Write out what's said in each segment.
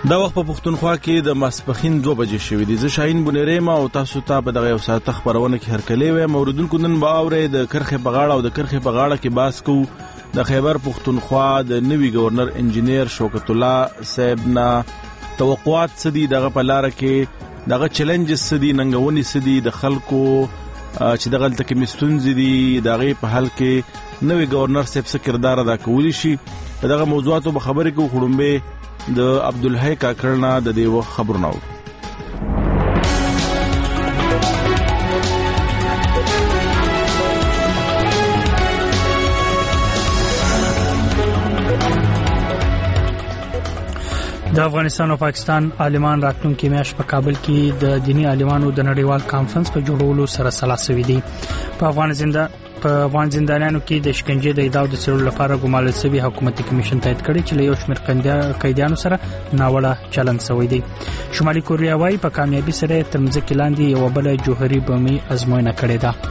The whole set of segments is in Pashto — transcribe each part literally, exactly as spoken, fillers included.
دا وخت په پښتونخوا کې د ماسپښین دوه بجې شوې دي. زه شاهین بونیریم او تاسو ته په دغه یو ساعت خبرونه کې هرکلی وایم. اوریدونکو نن به اورئ د کرخې په غاړه او د کرخې په غاړه کې باس کوو د خیبر پښتونخوا د نوي گورنر انجینیر شوکت الله صاحب نه توقعات څه دي، دغه په لاره کې دغه چیلنجز څه دي، ننګونې څه دي، د خلکو چې دغه هلته کې ستونزې دي د هغې په حل کې نوي گورنر صاحب څه کردار ادا کولی شي. په دغه موضوعاتو به خبرې کوو. خړومبې د عبدالحی کاکړ نه د دې خبرونه و. د افغانستان او پاکستان عالمان راتلونکي میاشت په کابل کې د دینی عالمانو د نړیوال کانفرنس په جوړولو سره سلا شوي دي. په افغان زنده په افغان زندانیانو کې د شکنجې د ادعاو د څېړلو لپاره ګمارل شوی حکومتي کمیشن تایید کړی چې له یو شمېر قیدیانو سره ناوړه چلند شوی دی. شمالي کوریا وايي په کامیابی سره تر ځمکې لاندې یو بل جوهري بمي ازموینه کړې ده.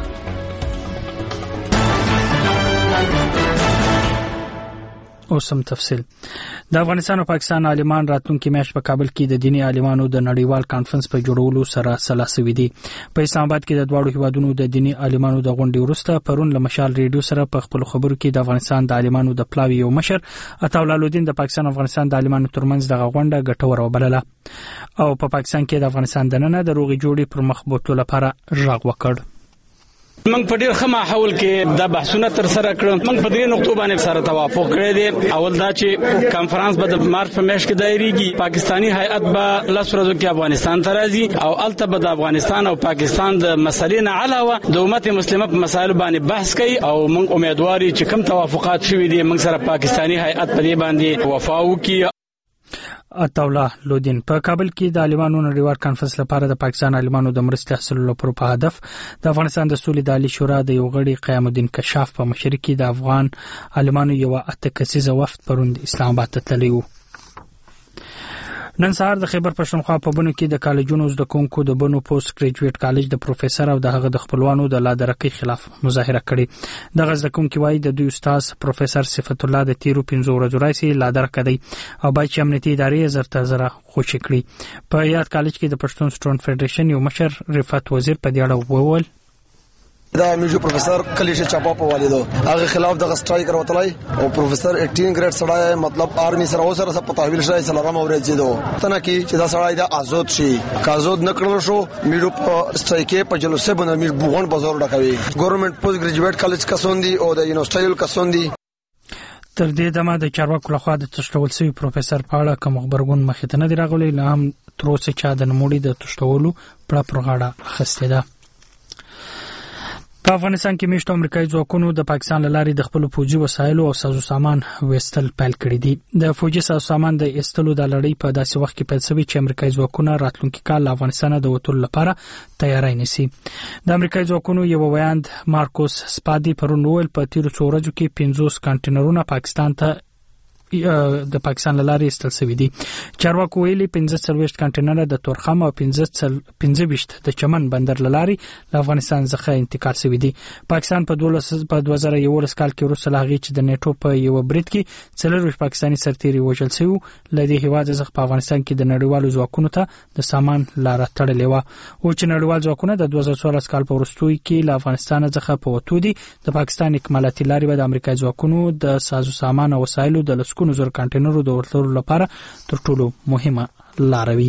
اوسم تفصیل. د افغانستان او پاکستان عالمان راتلونکي میاشت په کابل کې د دینی عالمانو د نړیوال کانفرنس په جوړولو سره سلا شوي دي. په اسلام آباد کې د دواړو هیوادونو د دینی عالمانو د غونډې وروسته پرون له مشال ریډیو سره په خپل خبرو کې د افغانستان د عالمانو د پلاوی یو مشر عطاءالله الدین د پاکستان او افغانستان د عالمانو ترمنځ دغه غونډه ګټوره وبلله او په پاکستان کې د افغانستان د ننه د روغي جوړې پر مخ بوتلو لپاره غږ وکړ. موږ په ډېر ښه ماحول کې دا بحثونه تر سره کړل. موږ په درې نقطو باندې سره توافق کړی دی. اول دا چې کانفرنس به د مارچ په میاشت کې دایریږي. پاکستانی هیئت به لس ورځو کې افغانستان ته راځي او الته به د افغانستان او پاکستان د مسلې نه علاوه د امت مسلمه په مسایلو باندې بحث کوي او موږ امیدواري چې کوم توافقات شوي دي موږ سره پاکستانی هیئت په دې باندې وفا وکړي. عطاءالله الدین په کابل کې د عالمانو نړیوال کانفرنس لپاره د پاکستان عالمانو د مرستې حاصلولو لپاره په هدف د افغانستان د سولې د عالی شورا د یو غړي قیام الدین کشاف په مشرۍ کې د افغان عالمانو یو اته کسیزه وفد پرون اسلام آباد ته تللی و. نن سهار د خیبر پښتونخوا په بنو کې د کالجونو زده کوونکو د بنو پوسټ ګریجویټ کالج د پروفیسور او د هغه د خپلوانو د لادرکۍ خلاف مظاهره کړې. د زده کوونکو وايي د دوی استاد پروفیسور صفت الله د تیرو پنځو ورځو راځي لادرکه دی او باید چې امنیتي ادارې زرته زره خوشي کړي. په یاد کالج کې د پښتون سټوډنټ فدریشن یو مشر رفعت وزیر په دې اړه وویل دا میجو پروفیسور کلیشه چاپا په والدو هغه خلاف د سټرایک وروتلای او پروفیسور اټین ګریډ سړی مطلب آرمي سره اوسره په تحویل شای سلام اورید زیدو تنه کی چې دا سړی د آزاد شي کازود نکړل شو میجو سټرایک په جلوسه باندې میجو بوغون بازار ډکوي. ګورنمنت پوسټ ګریجویټ کالج کسوندي او د یونیورسيټي کسوندي تر دې دمه د چارواکو لخوا د تشکول شوی پروفیسور په اړه کوم خبرګون مخې ته نه دی راغلی. نه هم تر اوسه چا د نموړي د تشکولو پړه پرغاړه اخیستې ده. په افغانستان کې میشت امریکایي ځواکونو د پاکستان لاري د خپل فوجي وسایلو او سازو سامان وستل پیل کړی دي. د فوجي سازو سامان د استلو د لړۍ په داسې وخت کې پیل شوی چې امریکایي ځواکونه راتلونکي کال افغانستان د وټول لپاره تیاری نیسي. د امریکایي ځواکونو یو ویاند مارکوس سپادي پرون ویل په تیرو څو ورځو کې پنځوس کانټینرونه پاکستان ته د پاکستان لاري استل شوی دي. چارواکو ویلي پنځه څلوېښت کانټینر د تورخم او پنځه ویشت د چمن بندر لاري له افغانستان څخه انتقال شوی دي. پاکستان په دوه زره یولس کال کې وروسته لاغي چې د نیټو په یو برید کې څلور پاکستاني سرتیري وژل شوی لدی هیواد څخه په افغانستان کې د نړیوالو ځواکونو ته د سامان لار تړلې و او چې نړیوال ځواکونه د دوه زره څوارلس کال په وروستۍ کې له افغانستان څخه په وټو دي. د پاکستان اکمالاتي لاري به د امریکایي ځواکونو د سازو سامان او وسایلو د لسکونو زر کانټینرو د ورتلو لپاره تر ټولو مهمه لاروي.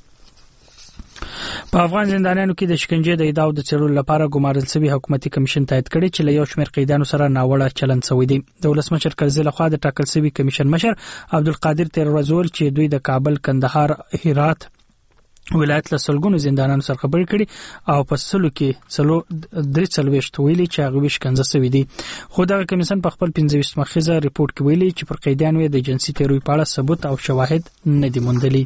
په افغان زندانیانو کې د شکنجې د ادعاو د څېړلو لپاره ګمارل شوی حکومتي کمیشن تایید کړی چې له یو شمېر قیدیانو سره ناوړه چلند شوی دی. د ولسمشر کرزي لخوا د ټاکل شوی کمیشن مشر عبدالقادر تیر ورځ ویل چې دوی د کابل، کندهار، هرات ولایت له سلګونو زندانانو سره خبرې کړي او په سلو کې سلو درې څلوېښت ویلي چې هغه ویش کنځه شوی دي. خو دغه کمیشن په خپل پنځه ویشت مخیزه ریپورت کې ویلي چې پر قیدیانو د جنسي تیروي په اړه ثبوت او شواهد نه دي موندلي.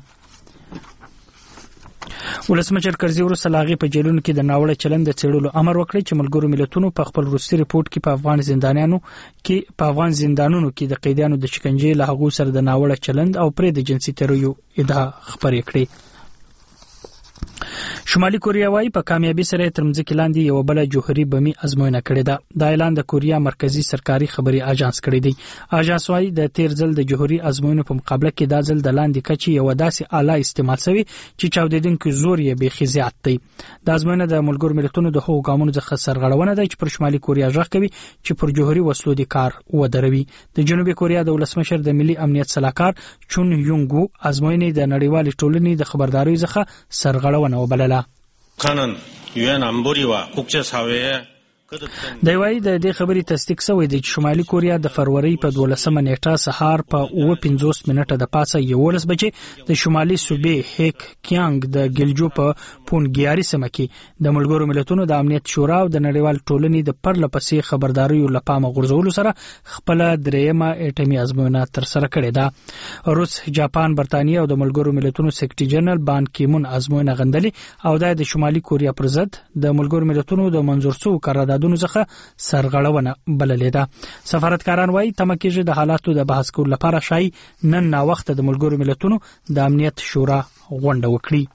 ولسمشر کرزي وروسته لاغي په جیلونو کې د ناوړه چلند د څېړلو امر وکړ چې ملګرو ملتونو په خپل وروستي ریپورت کې په افغان زندانیانو کې په افغان زندانونو کې د قیدیانو د شکنجې له هغو سره د ناوړه چلند او پرې د جنسي تیروي ادعا خبرې کړې. شمالي کوریا وايي په کامیابی سره تر مځکې لاندې یو بل جوهري بمي ازموینه کړې ده. دا اعلان د کوریا مرکزی سرکاري خبري اژانس کړی دی. اژانس وايي د تیر ځل د جوهري ازموینو په مقابله کې دا ځل د لاندې کچې یو داسې اعلی استعمال شوی چې چاودیدونکو زور یې به خزيات دی. د ازموینه د ملګرو ملتونو د هغو ګامونو څخه سرغړونه ده چې پر شمالي کوریا ژغ کوي چې پر جوهري وسلو د کار ودروي. د جنوبي کوریا د ولسمشر د ملي امنیت صلاحکار چون یونګو ازموینه د نړیوال ټولنې د خبرداري څخه سرغړونه وبلله. خانن یوان امبوري وا کوکچه ساوي د وای د دې خبري تصدیق شوی دی چې شمالي کوریا د فروری په دولسمه نیټه سهار په اوه پنځوس منټه د پاسه یولس بجې د شمالي صوبې هیک کیانګ د ګلجو په پونګیاري سیمه کې د ملګرو ملتونو د امنیت شورا او د نړیوال ټولنې د پرله پسې خبرداريو لپاره غورځولو سره خپل درېمه اټومي ازموینه تر سره کړې ده. روس، جاپان، برتانیې او د ملګرو ملتونو سیکریټري جنرال بان کیمون ازموینه غندلې او د شمالي کوریا پر ضد د ملګرو ملتونو د منظور شو قرارداد دونو څخه سرغړونه بللې ده. سفارتکاران وايي تمه کېږي د حالاتو د بحث کولو لپاره شای نن نا وخت د ملګرو ملتونو د امنیت شورا غونډه وکړي.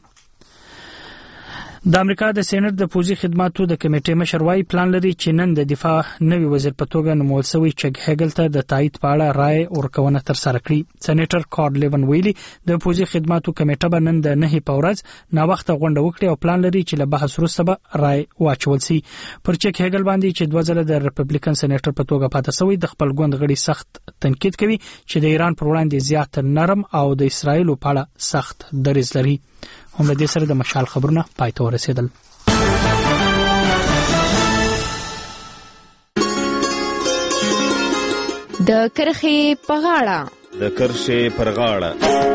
د امریکا د سېنات د پوزي خدماتو د کمیټې مشر وايي پلان لري چې نن د دفاع نوي وزیر په توګه نومول شوی چګ هګل ته د تایید په اړه رائے ورکونه تر سره کړي. سېنیټر کارل لیون ویلي د پوزي خدماتو کمیټه به نن د نه په ورځ نا وخت غونډه وکړي او پلان لري چې له بحث وروسته به رائے واچول شي. پر چګ هګل باندې چې دوه ځله د ریپبلیکن سېنیټر په توګه پاتې شوی د خپل ګوند غړي سخت تنقید کوي چې د ایران پر وړاندې زیات نرم او د اسرایل په اړه سخت دریځ لري. هم د دې سره د مشال خبرونه پای ته ورسېدل. د کرخې په غاړه د کرښې پر غاړه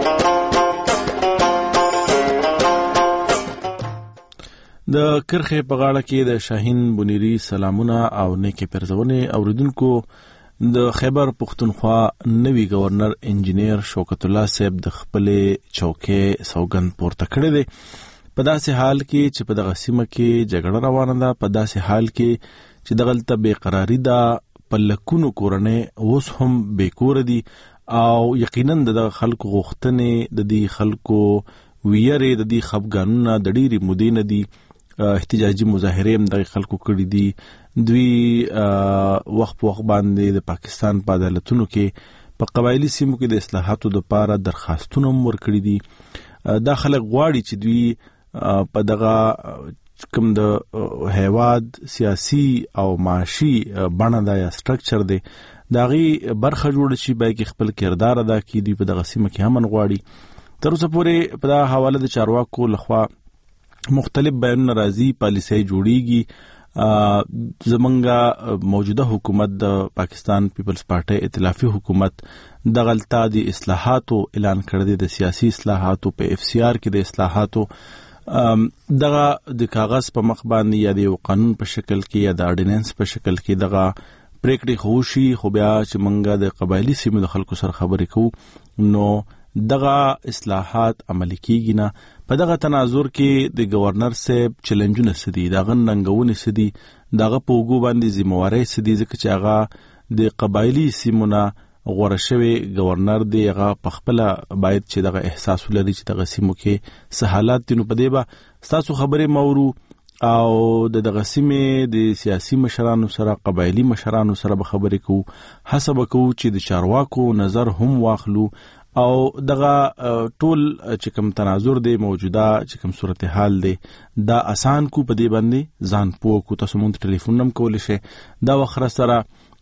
د کرخې په غاړه کې د شاهین بنيري سلامونه او نیکه پرزونه اوریدونکو. د خیبر پختونخوا نوی گورنر انجینیر شوکت الله صاحب د خپل چوکې سوګند پورته کړی دی په داسې حال کې چې په دغه سیمه کې جګړه روانه ده، په داسې حال کې چې دغلته بیقراری ده، په لکونو کورنۍ اوس هم بیکور دي او یقینا د خلکو غوښتنې د دې خلکو ویری د دې خفګانونه د ډېری مودې نه دي. احتجاجي مظاهره هم د خلکو کړي دي. دوی وخت په وخت باندې د پاکستان په عدالتونو کې په قبایلی سیمو کې د اصلاحاتو لپاره درخواستونه ورکړي دي. دا خلک غواړي چې دوی په دغه کوم د هیواد سیاسي او معاشي بڼه دا یا سټرکچر دی داغي برخه جوړ شي به کې خپل کردار ادا کړي. دوی په دغه سیمه کې هم غواړي. تر اوسه پورې په دا حواله د چارواکو لخوا مختلف بیانونه راځي، پالیسي جوړیږي. زمونږه موجوده حکومت د پاکستان پیپلز پارټي ائتلافي حکومت د غلطه د اصلاحاتو اعلان کړی، د سیاسي اصلاحاتو په اف سی آر کې د اصلاحاتو دغه د کاغذ په مخ باندې یا د قانون په شکل کې یا د اورډیننس په شکل کې دغه پریکړې خوشي خو بیا چې مونږه د قبایلی سیمو د خلکو سره خبرې کوو نو دغه اصلاحات عملي کیږي نه. په دغه تناظر کې د گورنر صاحب چیلنجونه سدي، دغه ننګونې سدي، دغه په وګو باندې ذمہواری سدي ځکه چې هغه د قبایلی سیمونه غوړه شوی گورنر دی. هغه په خپل باید چې دغه احساس ولري چې دغه سیمو کې سہالات دي. نو په دې به تاسو خبرې مورو او د دغه سیمې د سیاسي مشرانو سره قبایلی مشرانو سره به خبرې کوو، حسب کوو چې د چارواکو نظر هم واخلو او دغه ټول چې کوم تناظر دی موجوده چې کوم صورتحال دی دا آسان کو په دې باندې ځان پوه کو. تاسو مونږ ټلیفون نم کولای شئ. دا وخت سره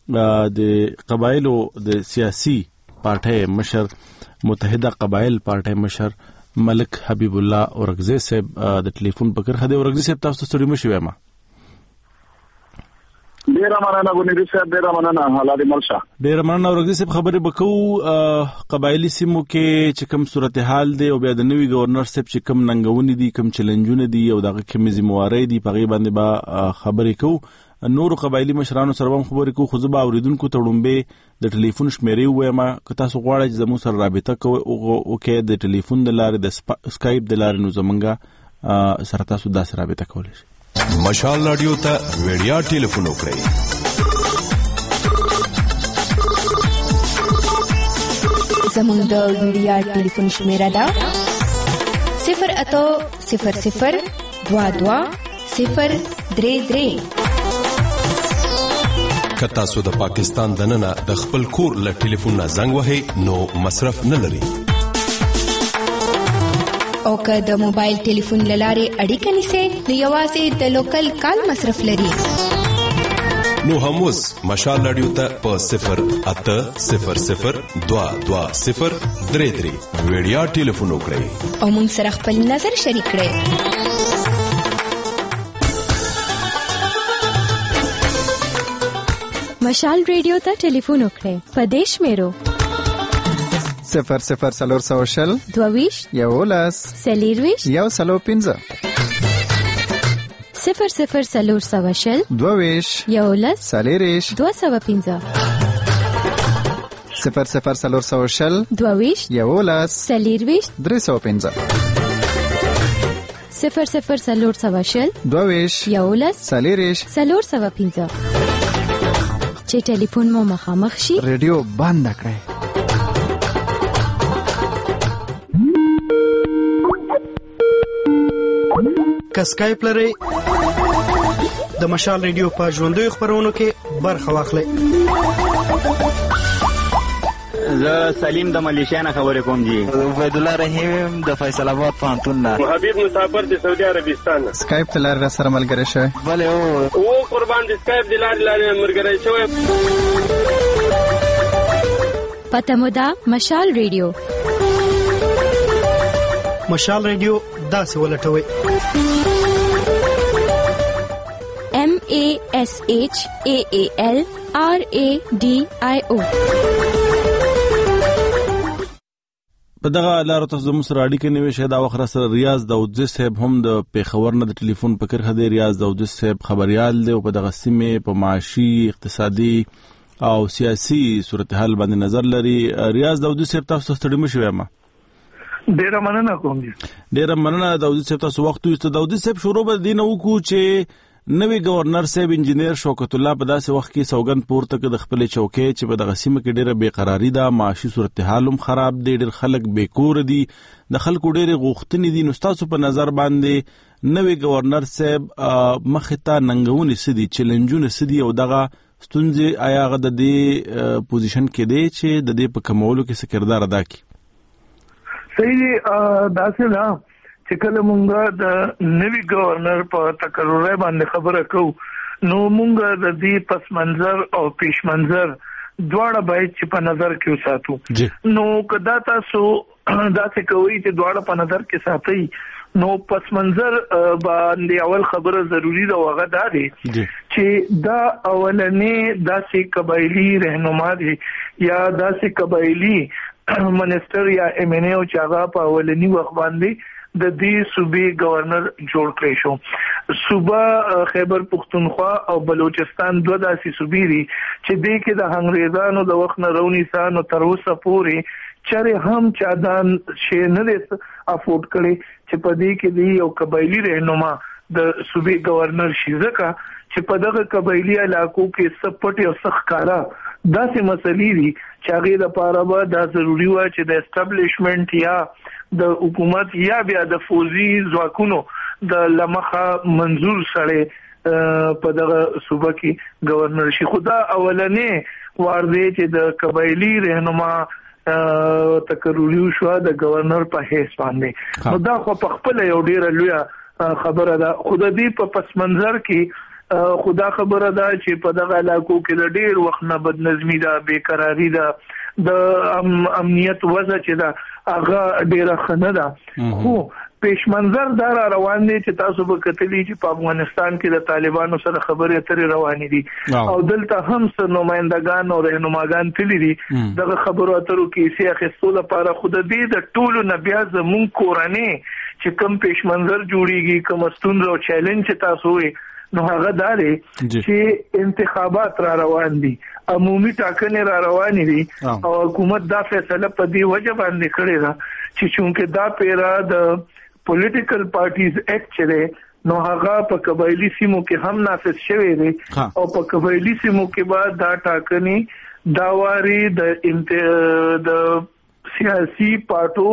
د قبایلو د سیاسي پارټي مشر متحده قبایل پارټي مشر ملک حبیب الله اورغزی صاحب د ټلیفون په کرخه دی. اورغزی صاحب تاسو ستړي مشئ ما ډیر مننه بنيري صاحب، ډیر مننه حالات مرشه. ډیر مننه اورغزی صاحب. خبرې بکو قبایلی سیمو کې چې کوم صورتحال دی او بیا د نوي گورنر صاحب چې کوم ننګونې دي، کوم چیلنجونه دي او دغه کوم ذمہواری دي په غي باندې با خبرې کوو. نور قبایلی مشرانو سره هم خبرې کوو. خو زبا اوریدونکو ته ډومبه د ټلیفون شمیرې وایم که تاسو غواړئ چې زموږ سره رابطه کوئ او کې د ټلیفون د لارې د سکایپ د لارې نو زمونږه سره تاسو داسې رابطه کولی شئ. مشال رادیو ته ویډیا ټلیفون وکړئ. زموږ د ویډیا ټلیفون شمیره ده صفر اته صفر صفر دوه دوه صفر درې درې. که تاسو د پاکستان دننه د خپل کور له ټلیفون نه زنګ وهئ نو مصرف نه لري. او که د موبایل ټلیفون له لارې اړیکه نیسئ نو یوازې د لوکل کال مصرف لري. نو هم اوس مشال رادیو ته په صفر اته صفر صفر دوه دوه صفر درې درې ویډیا ټلیفون وکړئ او موږ سره خپل نظر شریک کړئ. مشال ریډیو ته ټلیفون وکړئ په دې شمیرو صفر صفر سلور سو شل دوویش یولس سلیرویش یو سلو پنځه صفر صفر سلور سو شل دوویش یولس سلیریش دوه سوه پنځه صفر صفر سلور سو شل دوویش یولس سلیرویش درې سوه پنځه صفر صفر سلور سو شل دوویش یولس سلیریش سلور سوه پنځه. چې ټلیفون مو مخامخ شي ریډیو بند کړئ. که سکایپ لرئ د مشال ریډیو په ژوندیو خپرونو کې برخه واخلئ. زه سلیم د ملیشیا نه خبرې کوم جی. عبید الله رحیم د فیصل آباد پوهنتون نه. حبیب مسافر د سعودي عربستان نه. سکایپ ته لاره سره ملګری شوی. بله او او قربان د سکایپ د لارې لارې ملګری شوی. پته مو ده مشال ریډیو. مشال ریډیو داسې ولټوئ M A S H A A L R A D I O. په دغه لار تاسو زموږ سره اړیکه نیوي شه. دا وخت سره ریاض داودزی صاحب هم د پیښور نه د ټلیفون په کرخه دی. ریاض داودزی صاحب خبريال دی او په دغه سیمه په معاشي اقتصادي او سیاسي صورتحال باندې نظر لري. ریاض داودزی صاحب تاسو ستړي مشوي ما ډیره مننه کوم. ډیره مننه داودزی صاحب تاسو وخت وست. داودزی صاحب شروع به دین وکړو چې نوی گورنر صاحب انجینیر شوکت الله په داسې وخت کې سوګند پورته کړ د خپل چوکۍ چې په دغه سیمه کې ډیره بیقراری ده، معاشي صورتحال هم خراب دی، ډیر خلک بیکور دي، د خلکو ډیره غوښتنې دي. نو تاسو په نظر باندې نوی گورنر صاحب مخه ته ننګونې سدي چیلنجونه سدي او دغه ستونزې آیا غد د پوزیشن کې دی چې د دې په کمولو کې څه کردار ادا کړي؟ صحیح داسې نه چې کله مونږه د نوی گورنر په تقرر باندې خبره کوو نو مونږه د دې پس منظر او پیش منظر دواړه باید چې په نظر کې وساتو. نو کدا تاسو داسې کوي چې دواړه په نظر کې ساتي نو پس منظر باندې اول خبره ضروری ده هغه دا دی چې دا اولنې داسې قبایلی رهنما دي یا داسې قبایلی منسٹر یا ایم این اے او چې هغه په اولنی وخت باندې د دې صوبې گورنر جوړ کړی شو. صوبه خیبر پختونخوا او بلوچستان دوه داسې صوبې دي چې دې کې د انګریزانو د وخت نه رونیسانو تر اوسه پورې چره هم چادان شي نه دي افورد کړي چې په دې کې دی یو قبایلی رهنما د صوبې گورنر شي. ځکه چې په دغه قبایلی علاقو کې سپټ او سخکارا داسې مسلې دي چې هغه د پاره به دا ضروری و چې د اسټابلیشمنت یا د حکومت یا بیا د فوزي ځواکونو د لمخه منظور سره په دغه صوبه کې گورنر شي. خدا اولنې وار دی چې د قبایلی رهنما تقرری شو د گورنر په حیث باندې. نو دا خو په خپل یو ډیره لوی خبره ده. خود دې په پس منظر کې خدا خبره ده چې په دغه علاقو کې د ډیر وخت نه بدنظمی ده، بیقراری ده، د امنیت وضع چې ده هغه ډیره خنه ده. خو پیش منظر دا روان دي چې تاسو به کتلی چې په افغانستان کې د طالبانو سره خبرې اترې روانې دي او دلته هم څو نمائندگان او رهنماګان تللي دي دغه خبرو اترو کې سي اخیستو لپاره. خود دې د ټولو نه بیا زمون کورانه چې کم پیش منظر جوړیږي، کوم ستونزې او چیلنج تاسو وي نو هغه داري چې انتخابات را روان دي، عمومي ټاکنې را روانې دي او حکومت دا فیصله په دې وجه باندې کړې ده چې چونکه دا پیرا د پولیټیکل پارټیز اکټ چره نو هغه په قبایلی سیمو کې هم نافذ شوی دی او په قبایلی سیمو کې بعد دا ټاکنې داواري د د سیاسي پارټو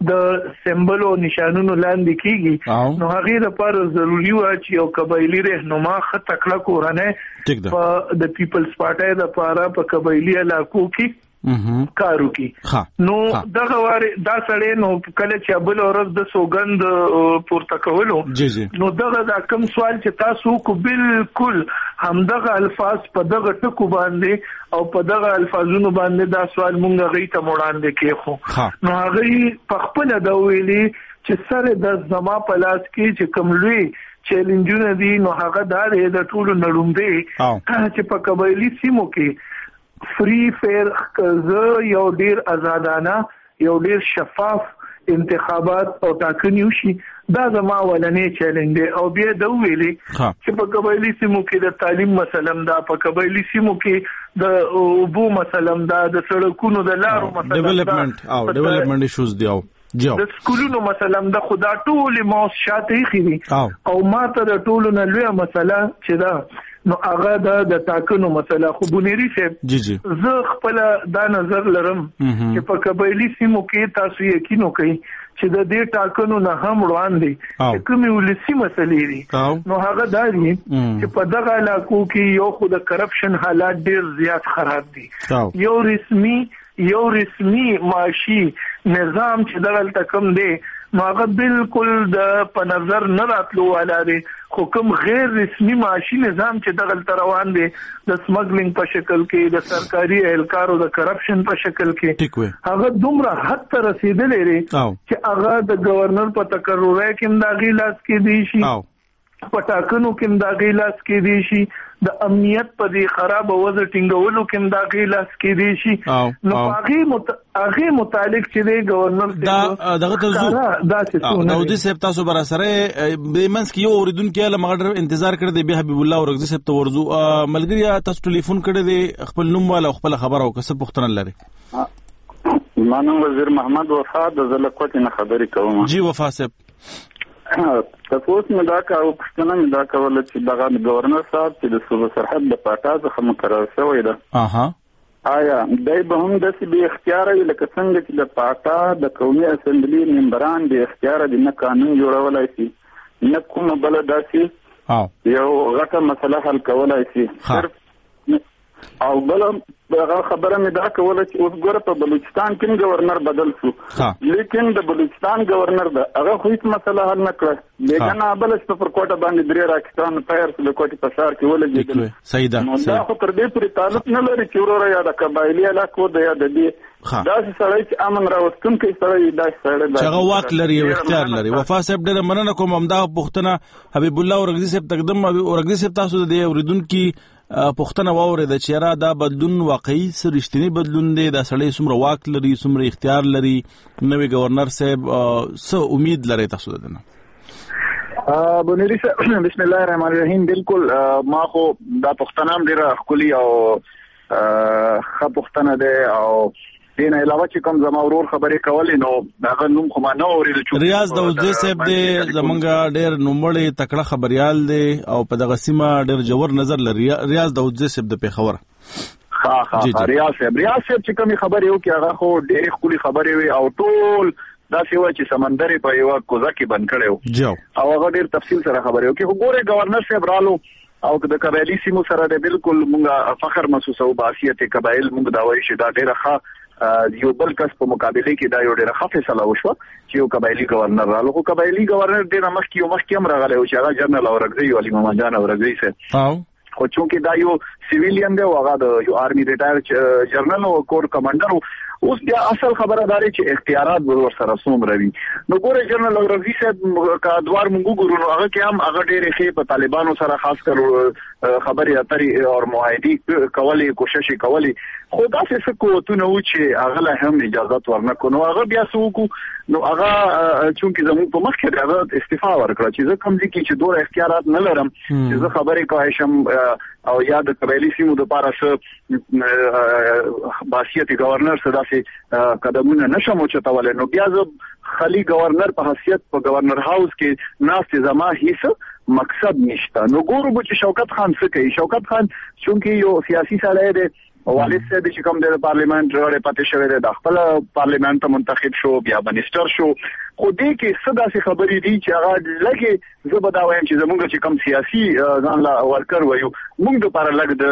د سمبل او نشانونو لاندې کیږي نو هغه لپاره ضروری و چې یو قبایلی رهنما خط تکړه کورنه په د پیپلز پارټي لپاره په قبایلی علاقو کې کارو کی نو دغه واره دا سړی نو کله چې بل ورځ د سوګند پورته کولو نو دغه دا کم سوال چې تاسو کو بالکل همدغه الفاظ په دغه ټکو باندې او په دغه الفاظونو باندې دا سوال مونږ غي ته وړاندې کېخو نو هغه په خپل د ویلي چې سره د زما په لاس کې چې کوم لوی چیلنجونه دي نو هغه دا د ټولو نړومبه چې په قبایلی سیمو کې فری فیر کزه یو ډیر آزادانه یو ډیر شفاف انتخابات او ټاکنې وشي دا زما ولنې چیلنج دی او بیا د ویلي چې په قبایلی سیمو کې د تعلیم مسلم دا په قبایلی سیمو کې د اوبو مسلم دا د سړکونو د لارو مسلم دا ډیولپمنٹ او ډیولپمنٹ ایشوز دی او د سکولونو مسلم د خدا ټول موس شاته خېری او ماته د ټولو نه لوی مسله چې دا نو هغه د ټاکنو مسله خو بنيري صاحب جی جی زه خپل دا نظر لرم چې په قبایلی سیمو کې تاسو یقین وکړئ چې د دې ټاکنو نه هم وړاندې چې کومې ولسی مسلې دي نو هغه دا دي چې په دغه علاقو کې یو خو د کرپشن حالات ډیر زیات خراب دي یو رسمي یو رسمي معاشي نظام چې دغه تکم دی نو هغه بالکل د په نظر نه راتلو ولري خو کوم غیر رسمي معاشي نظام چې دغه روان دی د سمګلینګ په شکل کې د سرکاري اهلکارو د کرپشن په شکل کې هغه دومره حد ته رسیدلې لري چې هغه د گورنر په تقرر کې داغي لاس کې دی شي په ټاکنو کې داغي لاس کې دی شي د امنیت په دې خراب وضع ټینګولو کې داغي لاس کې دی شي نو هغه هغه متعلق چې دی گورنر دا دغه تزو دا د صاحب تاسو بر سره به منس کې یو اوریدونکو له مغرب انتظار کړی دی به حبیب الله ورغزي صاحب ته ورزو ملګری تاسو ټلیفون کړی دی خپل نوم والا خپل خبر او کسب پختنه لري مانو وزیر محمد وفا د زلکوټ نه خبرې کوم جی وفا صاحب تاسو مې دا کارو پښتنه مې دا کول چې دغه گورنر صاحب چې د صوبه سرحد د پاټا څخه مقرر شوی دی اها آیا دای به هم د سبي اختیار لکه څنګه چې د پاټا د قومي اسمبلی ممبران د اختیار د نه قانون جوړولای شي نه کومه بل داسي یو غټه مسله حل کولای شي صرف او بل هغه خبره مې دا کوله چې اوس ګوره په بلوچستان کې گورنر بدل شو لیکن د بلوچستان گورنر دا هغه خو هیڅ مسله حل نه کړه بیګنه بل څه پر کوټه باندې درې راکستان پایر د کوټې په شهر کې ولګېدل صحیح ده نو دا خو تر دې پورې تعلق نه لري چې ورور یا د قبایلی علاقو د یا د دې دا سړی چې امن راوستون کې سړی دا سړی چې هغه واک لري او اختیار لري وفا صاحب ډېر مننه کوم همدا پښتنه حبیب الله ورغزي صاحب تقدم ورغزي صاحب تاسو د اوریدونکو پښتنه واوري د چیرې دا بدلون واقعي سرشتنی بدلون دی دا سړی څومره واک لري څومره اختیار لري نوې گورنر صاحب څه امید لري تاسو دنه بنيري بسم الله الرحمن الرحیم بالکل ما خو دا پښتنام ډیره خولي او خ پښتنه ده او دین علاوه چې کوم زما ورور خبرې کولې نو هغه نوم خو ما نه اورېدل چې ریاض داوودزی صاحب دې زمونږ ډېر نوموړی تکړه خبريال دی او په دغه سیمه ډېر جوور نظر لري ریاض داوودزی صاحب د پیښور ها ها ریاض صاحب ریاض صاحب چې کوم خبرې وکي هغه خو ډېر خولي خبرې وي او ټول دا سی و چې سمندري په یو کوزه کې بند کړو او هغه ډېر تفصیل سره خبرې وکي خو ګوره گورنر صاحب رالو او د قبایلی سیمو سره د بالکل مونږه فخر محسوسو باسیت قبایل مونږ دا وایي چې دا ډېر ښه یو بل کس په مقابله کې دا یو ډېر ښه فیصله وشو چې یو قبایلی گورنر رالو خو قبایلی گورنر ډېر مخکې یو مخکې هم راغلی او چې هغه جنرال اورګزی علي محمد جان اورګزی سه خو چونکې دا یو سیویلین دی او هغه د یو آرمي ریټایر جنرال او کور کمانډر اوس بیا اصل خبره داري چې اختیارات ور سره څومره وي نو ګوره جنرال اورګزی صاحب کا دوار مونږ ګورو نو هغه کې هم هغه ډېر ښه په طالبانو سره خاص کر خبري اترې او معاهدي کولې کوشش کولې خو دا څه کوتونه و چې هغه له هم اجازه ورنکو نو هغه بیا سوکو نو هغه چونکی زموږ په مخ کې هغه استعفا ورکړه چې زه کوم ځکه چې دوه اختیارات نه لرم چې زه خبرې کوم شم او یاد قبایلی سیمو د پاره څه باسیت گورنر صدا سي قدمونه نشم چتاولې نو بیا زه خالي گورنر په حیثیت په گورنر هاوس کې ناست زما هیڅ مقصد نشته. نو ګورو چې شوکت خان څه کوي. شوکت خان چونکی یو سیاسي سړی دی، والد صاحب چې کوم د پارلیمنت غړی پاتې شوی دی، د خپل پارلیمنت ته منتخب شو، بیا منیسټر شو. خو دې کې څه داسې خبرې دي چې هغه لږې زه به دا وایم چې زموږ چې کوم سیاسي ځان لا ورکر وایو موږ دپاره لږ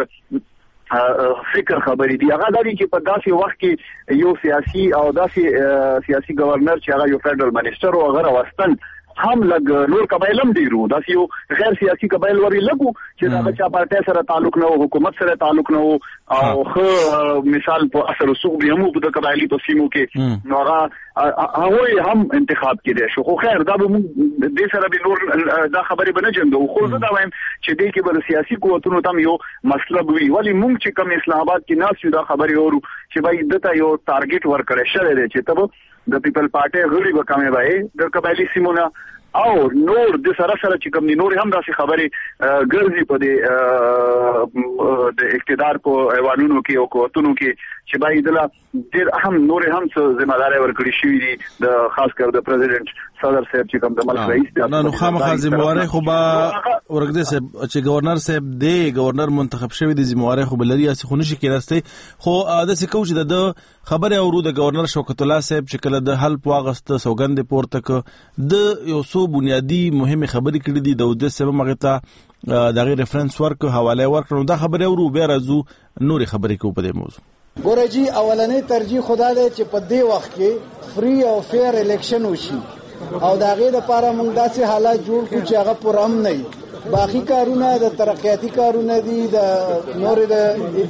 د فکر خبرې دي. هغه دا دي چې په داسې وخت کې یو سیاسي او داسې سیاسي گورنر چې هغه یو فیډرل منیسټر و هغه راوستل هم لګ نور قبایل هم ډیرو، داسې یو غیر سیاسي قبایل ورې لګو چې دا چا پارټي سره تعلق نه و، حکومت سره تعلق نه و، او خو مثال په اثر وسوق به هم د قبایلی په سیمو کې نو هغه هغه هم انتخاب کړي شو. خو خیر دا به د سره به نور دا خبرې به نه جندو. خو زه دا وایم چې د کې به سیاسي قوتونو تم یو مطلب وي، ولی موږ چې کوم اسلام آباد کې ناس یو دا خبرې اورو چې بای دته یو ټارګټ ورکړی شوی دی چې ته د پیپل پارټي غړي به کمې وای د قبایلی سیمونه او نور د سره سره چې کوم نور هم داسې خبرې ګرځي په دې د اقتدار په ایوانونو کې او قوتونو کې چې باید دلا ډېر اهم نور هم څه ذمہ داري ورکړي شوې دي د خاص کر د پریزیدنت صدر صاحب چې کوم د ملک رئیس دی. نه نو خامخا ذمہ واري خو با ورګدي صاحب چې گورنر صاحب دی گورنر منتخب شوی دی ذمہ واري خو بلري اس خو نشي کېناسته. خو د څه کوم چې د خبره اورو د گورنر شوکت الله صاحب چې کله د حل پواغست سوګند پورته ک د یو څو بنیادی مهمه خبرې کړې دي د د سبب مغه د غیر ریفرنس ورک حواله ورکړو دا خبره اورو بیا راځو نور خبرې کو په دې موضوع. ګورجی اولنې ترجیح خدا دې چې په دې وخت کې فری او فیر الیکشن وشي او دا غیر لپاره موږ داسې حالات جوړ کړو چې هغه پرامن نه وي. باقی کارونه د ترقیاتی کارونه دي، د نور د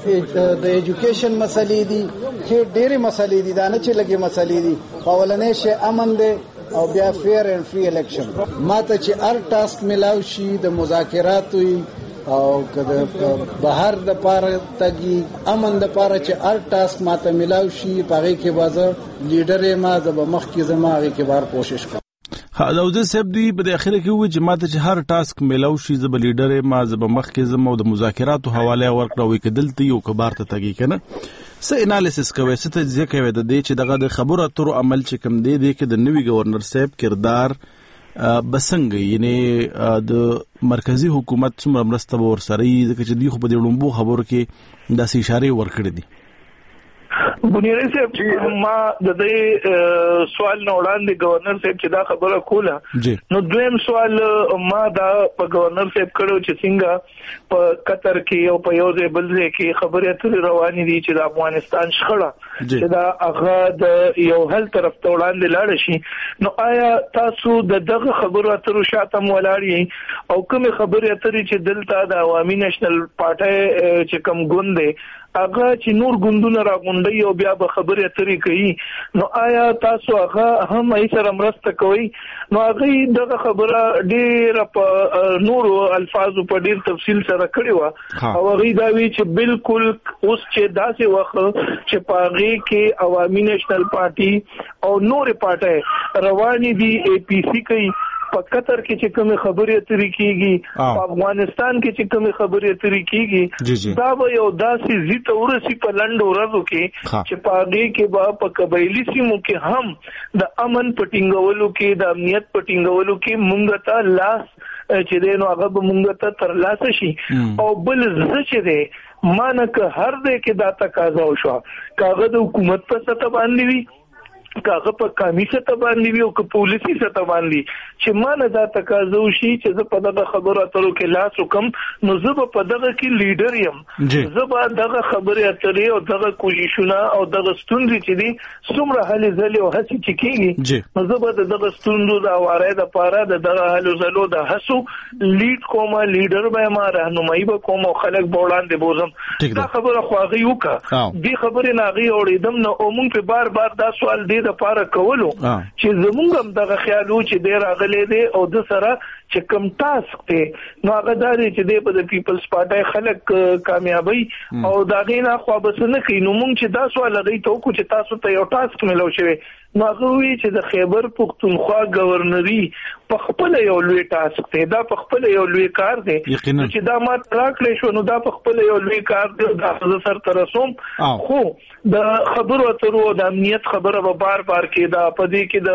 د ایجوکیشن مسلې دي، چې ډېرې مسلې دي، دا نه چې لګي مسلې دي. اولنې شی امن دی او بیا فیر اینڈ فری الیکشن. ماته چې هر ټاسک ملاو شي د مذاکراتو او کده بهر د پاره تګي امن د پاره چې هر ټاسک ماته ملاو شي پاره کې بازه لیډر ما د مخ کې زماغه کې بار کوشش کوم. ها دا وزیر صاحب دی په اخر کې و چې ماته چې هر ټاسک ملاو شي زب لیډر ما زب مخ کې زمو د مذاکراتو حواله ورکړو وي کدلته یو کبار ته تګي کنه څه انالیسس کوي څه تجزیه کوي د دې چې دغه د خبرو اترو عمل چې کم دی دی کې د نوي گورنر صاحب کردار بسنګ یعنی د مرکزی حکومت څومره مرسته ور سره ځکه چې دی خو په دې لومبو خبرو کې داسې اشاره ورکړې دي. بنیادی صاحب ما د دې سوال نه وړاندې گورنر صاحب چې دا خبره کوله نو دویم سوال ما دا په گورنر صاحب کړو چې څنګه په قطر کې او په یو ځای بل ځای کې خبرې اترې روانې دي چې د افغانستان شخړه چې دا هغه د یو حل طرف ته وړاندې لاړ شي. نو آیا تاسو د دغه خبرو اترو شاته ولاړ او کومې خبرې اترې چې دلته د عوامي نېشنل پارټي چې کوم ګوند دی هغه چې نور ګوندونه راغونډي او بیا به خبرې اترې کوي نو آیا تاسو هغه هم یې سره مرسته کوي؟ نو هغه دغه خبره ډېر په نورو الفاظو په ډېر تفصیل سره کړی و او هغه دا وی چې بالکل اوس چې داسې وخت چې پاغي کې عوامي نېشنل پارټي او نور پارټي رواني دي اے پی سی کوي په قطر کې چې کوم خبرې اترې کیږي په افغانستان کې چې کوم خبرې اترې کیږي دا به یو داسې زیته ورسي په لنډو ورځو کې چې پاغي کې به په قبایلی سیمو کې هم د امن پټینګولو کې د امنیت پټینګولو کې مونږ ته لاس چې دینو هغه به مونږ ته تر لاسه شي او بل ځ چې دی مانک هر دې کې دا تقاضا وشو کاغه د حکومت په سطح باندې وي کاغه په قومي سطح باندې وي او په پولیسي سطح باندې چې مانه دا تقاضا وشي چې زه په دغه خبرو اترو کې لاس وکم نو زه په دغه کې لیډر یم، زه به دغه خبرې اترې او دغه کوششونه او دغه ستونزې چې دي څومره هلې ځلې او هڅې چې کېږي نو زه به دغه ستونزو د هوارۍ دپاره د دغه هلو ځلو د هڅو لیډ کوم، لیډر به یم، راهنمایي به کوم او خلک به وړاندې بوزم. دا خبره خو هغوی وکړه، دې خبرې نه هغوی اورېدم نو او مونږ پې بار بار دا سوال دی د پاره کولو چې زمونږ هم دغه خیال و چې دی راغلی دی او د سره چې کوم ټاسک دی نو هغه دا دی چې دی په د پیپلز پارټۍ خلک کامیابی او د هغې نه خوا به څه نه کوي. نو مونږ چې دا سوال هغوی ته وکړو چې تاسو ته یو ټاسک میلو شوی نو هغه وایي چې د خیبر پښتونخوا ګورنري په خپله یو لوی ټاسک دی، دا په خپله یو لوی کار دی چې دا ما ته راکړی شو نو دا په خپله یو لوی کار دی دا زه سرته رسوم. خو د خبرو اترو د امنیت خبره به بار بار کېده، په دې کې د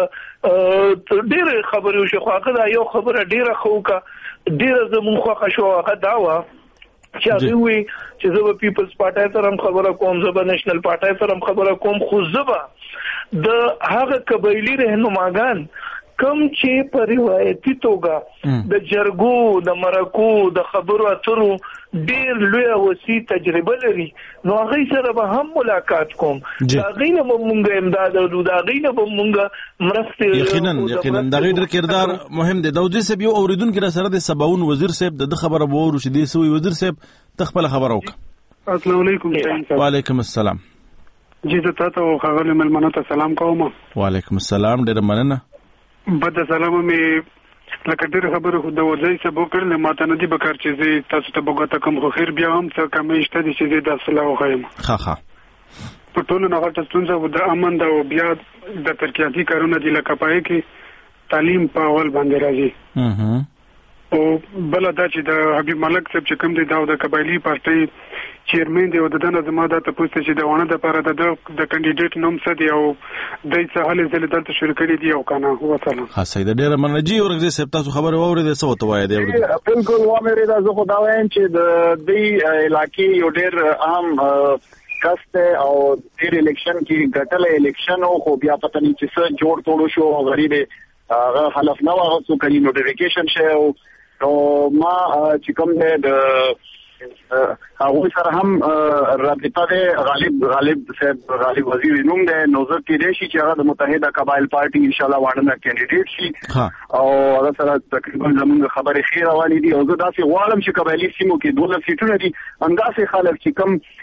ډېر خبرې وشو خو هغه دا یو خبره ډېره خو کا ډېر زمون خو شو هغه دا و چې هغه وی چې زه په پیپلز پارټي سره هم خبره کوم زه په نېشنل پارټي سره هم خبره کوم خو زه د هغه قبایلی رهنماګان کم چې په روایتي توګه د جرګو د مرکو د خبرو اترو ډېر لوی وسیع تجربه لري نو هغه سره به هم ملاقات کوم دا غینه مونږه امداد او دا غینه مونږه مرسته یقینا یقینا دا غیر کردار مهم دی دوجه سب یو اوریدونکو را سره د سباون وزیر صاحب د خبره وورو چې دی سوی وزیر صاحب تخپل خبره وک السلام علیکم وعلیکم السلام جی زه تاسو خغل ملمنو ته سلام کوم وعلیکم السلام ډیر مننه بد سلام مې لکه ډېر خبره خو د ورځې سبو کړل ماته نه دی بکار چې زه تاسو ته بوګه کوم خو خیر بیا هم څه کمې شته دي چې د اصله وخایم ها ها په ټولو نه غټه ستونزه د امن دا او بیا د ترقیاتي کارونه دي لکه پای کې تعلیم په اول باندې راځي او بل دا چې د حبیب ملک صاحب چې کوم دی دا د قبایلی پارټي چیرمن دی او د دنه زما د تاسو ته چې د ونه د لپاره د د کاندیډیټ نوم څه دی او د څه حل زل دلته شروع کړی دی او کنه هو تعالی ها سید ډیر منجی ورغزي صاحب تاسو خبر واورید څه وته وای دی بالکل و مې دا زه خو دا وایم چې د دې علاقې یو ډیر اهم کسته او ډیر الیکشن کې ګټل الیکشن او خو بیا پته نه چې څه جوړ توړو شو غریب هغه حلف نه وغه څو کلی نوټیفیکیشن شو نو ما چې کوم د هغه سره هم رابطه ده غالب غالب صاحب غالب وزیر نوم ده نو زه کې دي چې هغه د متحده قبایل پارټي ان شاء الله وړاندې کینډیډیټ شي او هغه سره تقریبا زموږ خبره خیر روانې دي او زه داسې غواړم چې قبایلی سیمو کې دوه سیټونه دي انداسې خلک چې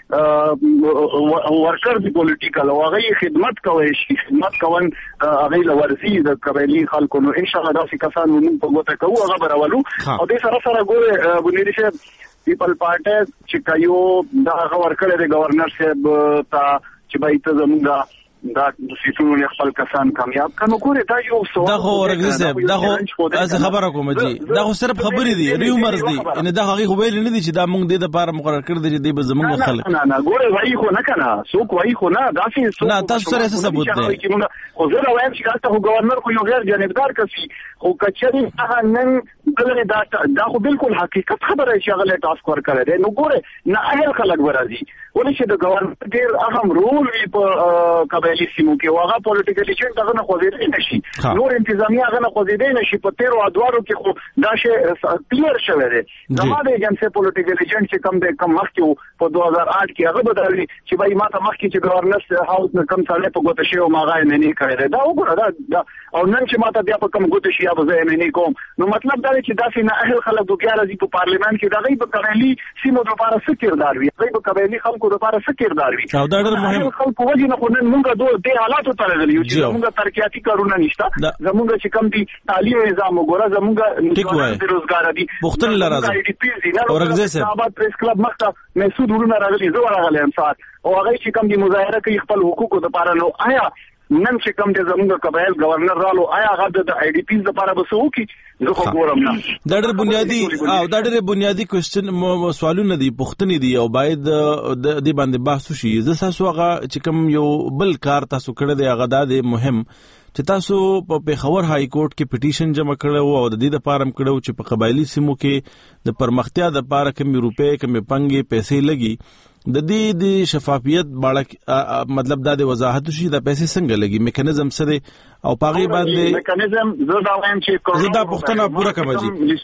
کم ورکر دي پولیټیکل او هغه خدمت کوي شي خدمت کوي هغه لورسي د قبایلی خلکو نو ان شاء الله داسې کسان موږ په ګوته کوو هغه برولو او د سره سره ګوره بنيري شه پیپل پارټي چې کایو دا خبر کړی دی گورنر صاحب ته چې باید ته زموږ دا د سیټونو خپل کسان کامیاب کړو ګوره دا یو څه دا خو ورګزي صاحب دا خو از خبره کوم جی دا خو صرف خبرې دي ریومرز دي ان دا هغه خو ویل نه دي چې دا موږ د لپاره مقرر کړی دی چې د زموږ خلک نه نه ګوره وایي خو نه کنه څوک وایي خو نه دا څه نه تاسو سره څه ثبوت دی خو زه وایم چې تاسو گورنر خو یو غیر جانبدار کسي خو کچري هغه نن بلنه دا دا خو بالکل حقیقت خبره چې هغه تاسو کور کړی دی نو ګوره نه اهل خلک ورازي ولې چې د گورنر ډیر اهم رول وی په قبایلی سیمو کې واغه پولیټیکل چې دغه نه خوځېدل نشي نور انتظامیه هغه نه خوځېدل نشي په تیر او ادوارو کې خو دا شی کلیر شوی دی زموږ ایجنسی پولیټیکل ایجنټ چې کم د کم مخکې په دوه هزار آټ کې هغه بدلوي چې بای ماته مخکې چې گورنر هاوس نه کم ساله په ګوته شی او ماغه نه نه کړی دا وګوره دا او نن چې ماته بیا په کم ګوته شی ابو زه نه کوم نو مطلب دا چې داسې نه اهل خلک دوه راځي په پارلیمان کې دا غي په قبایلی سیمو لپاره څه کردار وي غي په قبایلی خلکو لپاره څه کردار وي او دا ډېر مهم خلکو وځي نه خو نن موږ دوه د حالاتو ته راغلي یو چې موږ ترقیاتي کارونه نشته زموږ چې کم دي تعلیم نظام وګوره زموږ بیروزګار دي مختل لرازي اورګزي صاحب آباد پریس کلب مخته مسعود ورونه راغلي زه راغلی ام سات او هغه چې کم دي مظاهره کوي خپل حقوقو لپاره نو آیا نن چې کوم د زموږ قبایل گورنر رالو آیا هغه د آی ډی پیز لپاره به څه وکړي زه خو ګورم نه دا ډېر بنیادی او دا ډېر بنیادی کوېسچن سوالونه دي پوښتنې دي او باید د دې باندې بحث وشي زه تاسو هغه چې کوم یو بل کار تاسو کړی دی هغه دا دی مهم چې تاسو په پیښور های کورټ کې پټیشن جمع کړو او د دې لپاره هم کړو چې په قبایلی سیمو کې د پرمختیا لپاره کمی روپې کمی پنګې پیسې لګي د دې د شفافیت باندې مطلب دا د وضاحت شي د پیسې څنګه لګي میکانیزم سره او پاغي باندې میکانیزم زه دا وایم چې زه دا پښتنه پوره کوم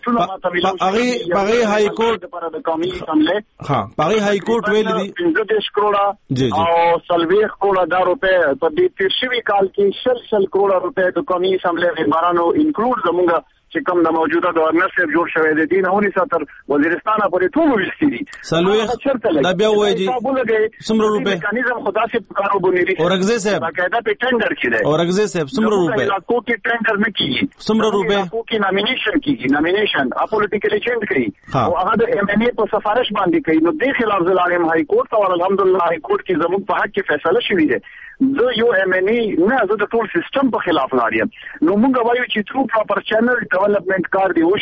جی پاغي پاغي های کورټ لپاره د قومي اسمبلی ها پاغي های کورټ ویل دي پنځه کروڑه او سلويخ کروڑه دا روپے په دې تیرشوي کال کې شل شل کروڑه روپے د قومي اسمبلی ممبرانو انکلوډ زموږ چې کوم د موجوده گورنر صاحب جوړ شوی دی دین هونی ساتر وزیرستان پورې ټول وشتي دي سلوي دا بیا وایي سمره روپے میکانیزم خدا سے کارو بنیری اورګزي صاحب باقاعده په ټینډر کې دی اورګزي صاحب سمره روپے علاقو کې ټینډر نه کیږي سمره روپے علاقو کې نامینیشن کیږي نامینیشن ا پولیټیکل ایجنټ کوي او هغه د ایم ان ای په سفارش باندې کوي نو د خلاف ځلارم های کورټ او الحمدلله های کورټ کې زموږ په حق کې فیصله شوې ده زه یو ایم ان ای نه زه د ټول سیستم په خلاف لاړم نو موږ وایو چې ترو پراپر چینل ډیولپمنٹ کار دی وشي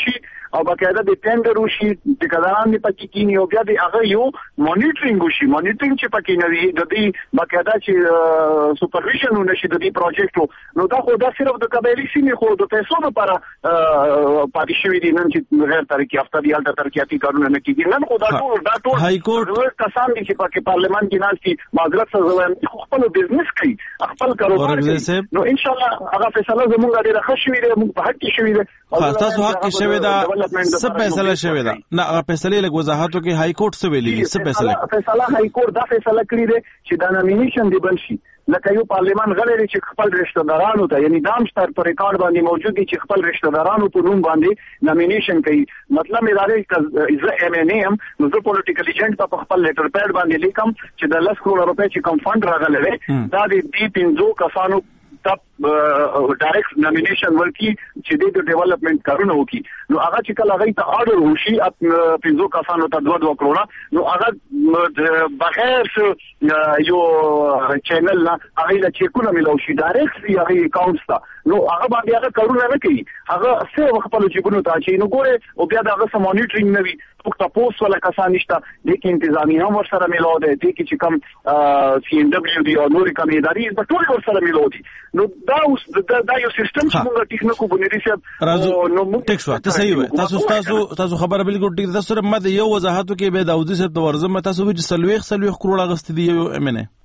او باقاعده د ټینډر وشي د کاران په پکې کینی او بیا د هغه یو مانیټرینګ وشي مانیټرینګ چې پکې نه وي د دې باقاعده چې سپرویژن ونشي د دې پروجیکټ نو دا خو دا صرف د قبایلی سیمې خو د پیسو لپاره پاتې شوی دي نن چې غیر ترقی یافته دي الته ترقیاتي کارونه نه کیږي نن خو دا ټول دا ټول های کورټ کسان دي چې پکې پارلمان کې ناشتي معذرت سره وایم خپل بزنس کوي خپل کاروبار کوي نو ان شاء الله هغه فیصله زموږ ډیره ښه شوې ده موږ په حق کې شوې ده تاسو حق کې شوې ده څه فیصله شوې ده نه هغه فیصله لږ وضاحت وکړي های کورټ څه ویلي څه فیصله فیصله های کورټ دا فیصله کړې ده چې دا نامینیشن دی بل شي لکه یو پارلمان غړي چې خپل رشتہ دارانو ته یعنی دامشتر پر ریکارډ باندې موجود دي چې خپل رشتہ دارانو په نوم باندې نامینیشن کوي مطلب مې دا دی چې از ایم ان ایم نو زه پولیټیکل ایجنټ په خپل لیټر پیډ باندې لیکم چې د لس کروڑ روپے چې کم فند راغلی دا د دې پنځو کسانو تب ډایرکټ نامینیشن ورکی چې د ډیولپمنٹ کارونه وکي نو هغه چې کله هغه ته آرډر وشي پنځو کسانو ته دوه دوه کروڑه نو هغه بغیر یو چینل نه هغه له چیکونه ملو شي ډایرکټ هغه اکاونټس ته نو هغه باندې هغه کارونه نه کوي هغه څه خپل جیبونو ته اچي نو ګوره او بیا دا هغه مانیټرینګ نه وي پخته پوسټ ولا کسان نشته د کې انتظامی هم ورسره ملو ده د کې چې کم سی ان دبليو دی او نور کوم ادارې په ټول ورسره ملو دي نو دا اوس دا یو سیستم چې موږ ټیکنیکو بنیادی صاحب نو موږ ټیک شو ته صحیح وي تاسو تاسو تاسو خبره بالکل ټیک تاسو سره مده یو وضاحت کې به داودي صاحب د ورزم تاسو وی چې سلويخ سلويخ کروڑه غست دی یو ام ان ای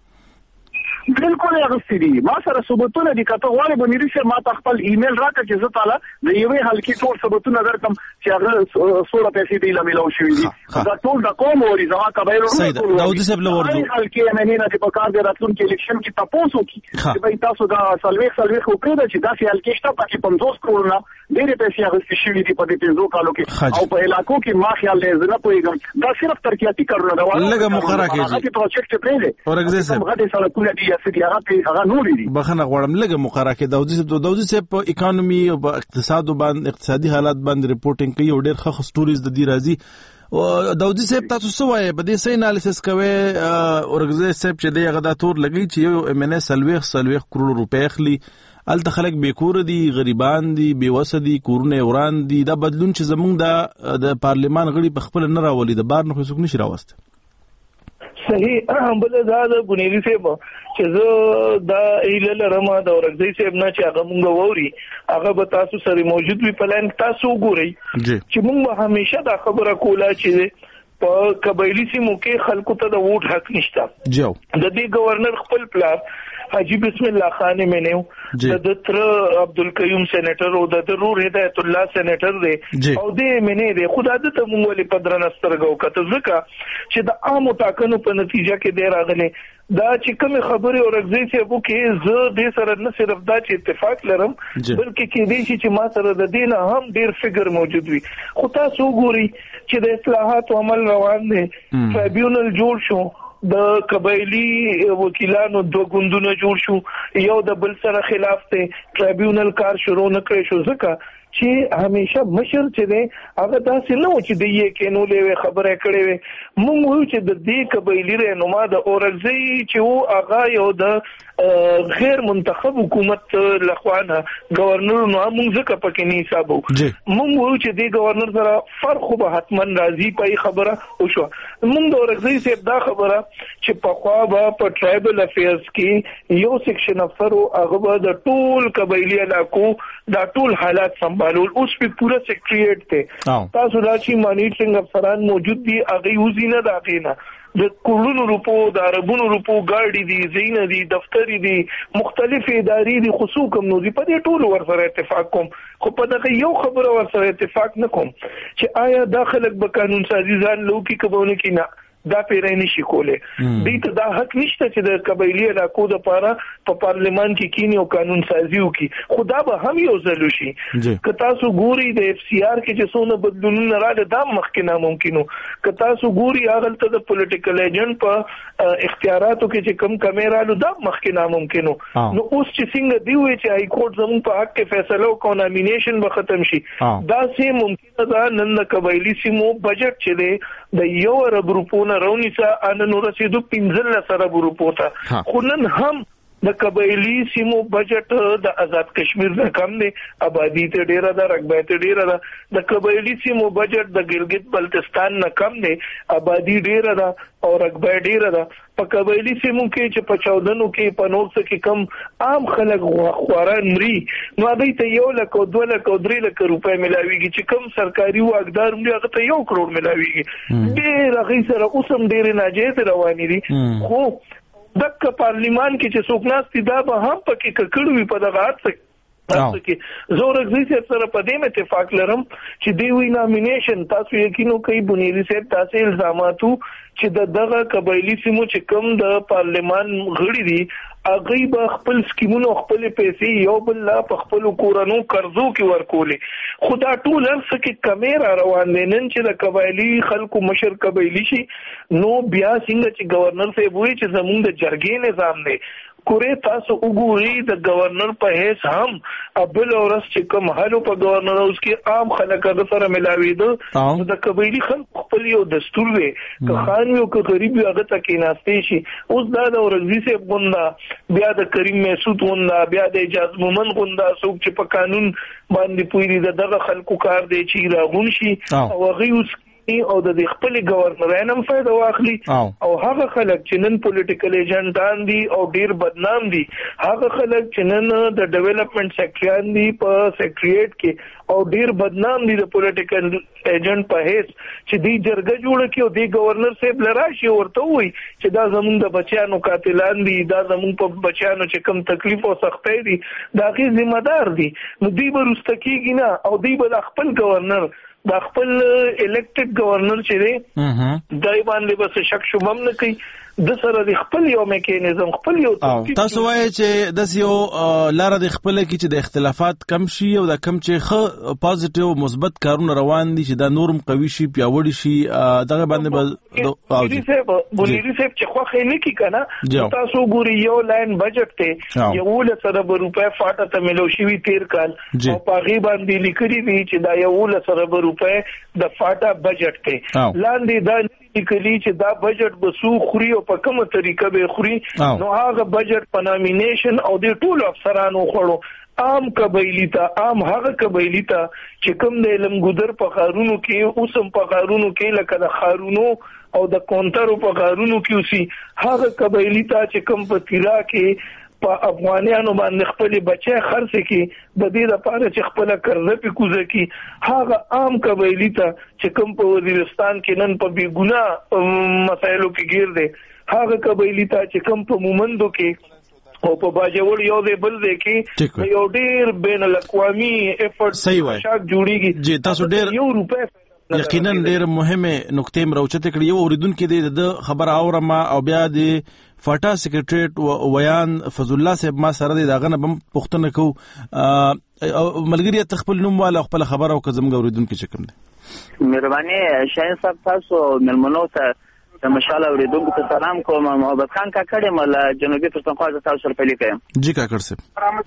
بالکل هغه دي ما سره ثبوتونه دي کته غواړي بنیری سره ما خپل ایمیل راکړه چې زه تعالی د یوې حلقې ټول ثبوتونه درکم چې هغه سوړه پیسې دی لملو شوې دي دا ټول د کوم وري زما قبایل ورو داودي صاحب له ورځو حلقې امنه نه په کار د راتلون کې الیکشن کې تاسو کې چې به تاسو دا سلويخ سلويخ وکړه چې دا سیال کې شته پکې پنځوس کروڑ نه ډېرې پیسې هغه شوې دي په دې پنځو کالو کې او په علاقو کې ما خیال دی زه نه پوهیږم دا صرف ترقیاتي کارونه دا لږه مقرره کیږي هغه پروجیکټ پرې دی اورګزه صاحب هغه سره کوله دی چې هغه بخنه غواړم لږه مقرره کې داودي صاحب داودي صاحب په اکانومي او په اقتصاد باندې اقتصادي حالات باندې ریپورټینګ کوي او ډېر ښه سټوریز د دې راځي او داودي صاحب تاسو څه وایي په دې سې انالیسس کوي اورګزه صاحب چې دغه د تور لګي چې یو ام ان اس سلويخ سلويخ کروڑ روپے اخلي الته خلک بیکور دي غریبان دي بیوسه دي کورونه وران دي دا بدلون چې زمونږ د پارلمان غړي په خپل نه راولي د بار نه خو څوک نشي راوسته صحیح بل دا د بنیری صاحب چې زه دا ایله لرمه د اورګزی صاحب نه چې هغه مونږ ووري هغه به تاسو سره موجود وي پلان تاسو ګورئ چې مونږ همیشه دا خبره کوله چې په قبایلی سیمو کې خلکو ته د ووټ حق نشته جو د دې گورنر خپل پلان حاجی بسم الله خان منو د تر عبدالقیوم سېنیټر او د رور هدایت الله سېنیټر دی او دې منه دی خدای دې ته مونږ ولې پدرنسترګو کته ځکه چې د عامو ټاکنو په نتیجه کې دی راغلي دا چې کوم خبره اورګزی صاحب کې زه دې سره نه صرف دا چې اتفاق لرم بلکې کې دې چې ما سره د دین هم ډیر فکر موجود وي خو تاسو ګوري چې د اصلاحات عمل روان دي ټریبیونل جوړ شو د قبایلی وکیلانو دوه ګوندونه جوړ شو یو د بل سره خلاف ته ټریبیونل کار شروع نکړي شو ځکه چې همیشه مشر چې دی هغه داسې نه و چې د یې کینو لوي خبره کړې وي موږ وایو چې د دې قبایلی رهنما د اورګزی چې و هغه یو د غیر منتخب حکومت لخوانه گورنر نو موږ ځکه پکې نه حسابو موږ وایو چې د گورنر سره فرق به حتمن راځي په خبره او شو موږ د اورګزی صاحب دا خبره چې په خوا به په ټرایبل افیرز کې یو سیکشن افسر او هغه د ټول قبایلی علاقو دا ټول حالات سنبالول اوس په پورا سیکریټریټ ته تاسو راځي مانیټرینګ افسران موجود دي هغه یوزي نه داخینه د کورونو روپو د عربونو روپو ګاډي دي زینه دي دفتری دي مختلف ادارې دي خصوصا نو دي په دې ټول ورسره اتفاق کوم خو په دغه یو خبره ورسره اتفاق نه کوم چې آیا داخلك به قانون سازي ځان لوکي کبونه کی نه دا پیرې نشي کوله دې ته دا حق نشته چې د قبایلی علاقو د پاره په پارلمان کې کینی او قانون سازي وکي خدا به هم یو ځل شي که تاسو ګوري د اف سی آر کې چې څونه بدلونونه راځي دا مخکې ناممکنو که تاسو ګوري هغه ته د پولیټیکل ایجنټ په اختیاراتو کې چې کم کمیرالو دا مخکې ناممکنو نو اوس چې څنګه دی وي چې هاي کورټ زموږ په حق کې فیصله وکړي نامینیشن به ختم شي دا سه ممکنه ده نن د قبایلی سیمو بجټ چې دی د یو ارب روپو رونی سا ان نو رسیدو پنځل سره ورو پوتا خو نن هم د قبایلی سیمو بجټ د آزاد کشمیر نه کم دی، آبادی ته ډیره ده، رقبه ته ډیره ده. د قبایلی سیمو بجټ د ګلګت بلتستان نه کم دی، آبادی ډیره ده او رقبه ډیره ده. په قبایلی سیمو کې چې په چودنو کې په نور څه کې کم عام خلک خواران مري، نو هغه ته یو لک او دوه لک او درې لک روپۍ ملاويږي، چې کم سرکاري واګدار مري هغه ته یو کروڑ ملاويږي. ډېر هغه سره اوسم ډېر ناجایز رواني دي. خو دغه پارلیمان کې چې څوک ناست دا به هم پکې ککړ وي په دغه حادثه تاسو کې زور اگزیسر سره په دې اتفاق لرم چې دی وی نامینیشن تاسو یقینو کوي بنيري صاحب تاسو الزاماتو چې د دغه قبایلی سیمو چې کوم د پارلیمان غړي دي هغه به خپل سکیمونو خپل پیسې یو بل لا په خپل کورونو قرضو کې ورکولې. خدا ټول څه کې کمیرا روان دي نن چې د قبایلی خلکو مشر قبایلی شي نو بیا څنګه چې گورنر صاحب وایي چې زموږ د جرګې نظام دی کورې تاسو وګورئ د گورنر په هیڅ هم ابل اورس چې کوم حالو په گورنر اوس کې عام خلک د سره ملاوي دي د قبایلی خلک خپل یو دستور دی که خان یو که غریب یو هغه تکې ناشته شي. اوس دا د ورزي سه غوندا بیا د کریم مسعود غوندا بیا د اجازه مومن غوندا څوک چې په قانون باندې پوری دغه خلکو کار دی چې راغون شي او هغه اوس او د خپل گورنر هم فائدہ واخلي او هغه خلک چې نن پولیټیکل ایجنټان دي او ډیر بدنام دي، هغه خلک چې نن د ډیولپمنٹ سیکټریان دي په سیکټریټ کې او ډیر بدنام دي د پولیټیکل ایجنټ په هیڅ چې دی جرګه جوړ کړي او دی گورنر صاحب لراشي ورته وي چې دا زموږ د بچیانو قاتلان دي، دا زموږ په بچیانو چې کم تکلیف او سختۍ دي دا غي ذمہ دار دي، نو دی به رستکیږي نه او دی به خپل گورنر دا خپل الیکټډ گورنر چې دی دای باندې بس شک شوبم نه کوي د سره د خپل یو میکانیزم خپل یو تاسو وایي چې د یو لار د خپل کې چې د اختلافات کم شي او د کم چې خ پوزټیو مثبت کارونه روان دي چې دا نورم قوي شي پیاوړي شي دغه باندې به بونیری صاحب بونیری صاحب چې خو خې نه کی کنه تاسو ګوري یو لاین بجټ ته یو لسره روپے فاټه ته ملو شي وی تیر کال او پاغي باندې لیکري دي چې دا یو لسره روپے د فاټه بجټ ته لاندې دا کلی چې دا بجټ بسو خوري او په کومه طریقه به خوري نو هغه بجټ په نامینیشن او د ټول افسرانو خړو عام قبایلی ته عام هغه قبایلی ته چې کوم د علم ګذر په خارونو کې اوسم په خارونو کې لکه د خارونو او د کونټرو په خارونو کې اوسي هغه قبایلی ته چې کوم په تیرا کې په افغانانو باندې خپل بچي خرڅ کی د دې لپاره چې خپل قرضه په کوزه کی هغه عام قبایلی ته چې کوم په وزیرستان کې نن په بیګونه مسایلو کې گیر دي هغه قبایلی ته چې کوم په مومندو کې او په باجوړ یو دی بل دی کې یو ډیر بین الاقوامي افورت شاک جوړیږي جی تاسو ډیر یو روپے یقینا ډېر مهمه نقطې مروچته کړې یو اوریدونکو د خبر اورما او بیا د فاټا سیکریټریټ ویان فضل الله صاحب ما سره د داغه بم پښتنه کو ملګری تخپل نوم والا خپل خبر او کزم اوریدونکو چې کوم دي مهرباني شاهین صاحب تاسو ملمنو ته مشاله اوریدونکو ته سلام کوم. محمد خان کاکړ مل جنوبي پښتونخوا ته تاسو سره پلی کوم. جی کاکړ صاحب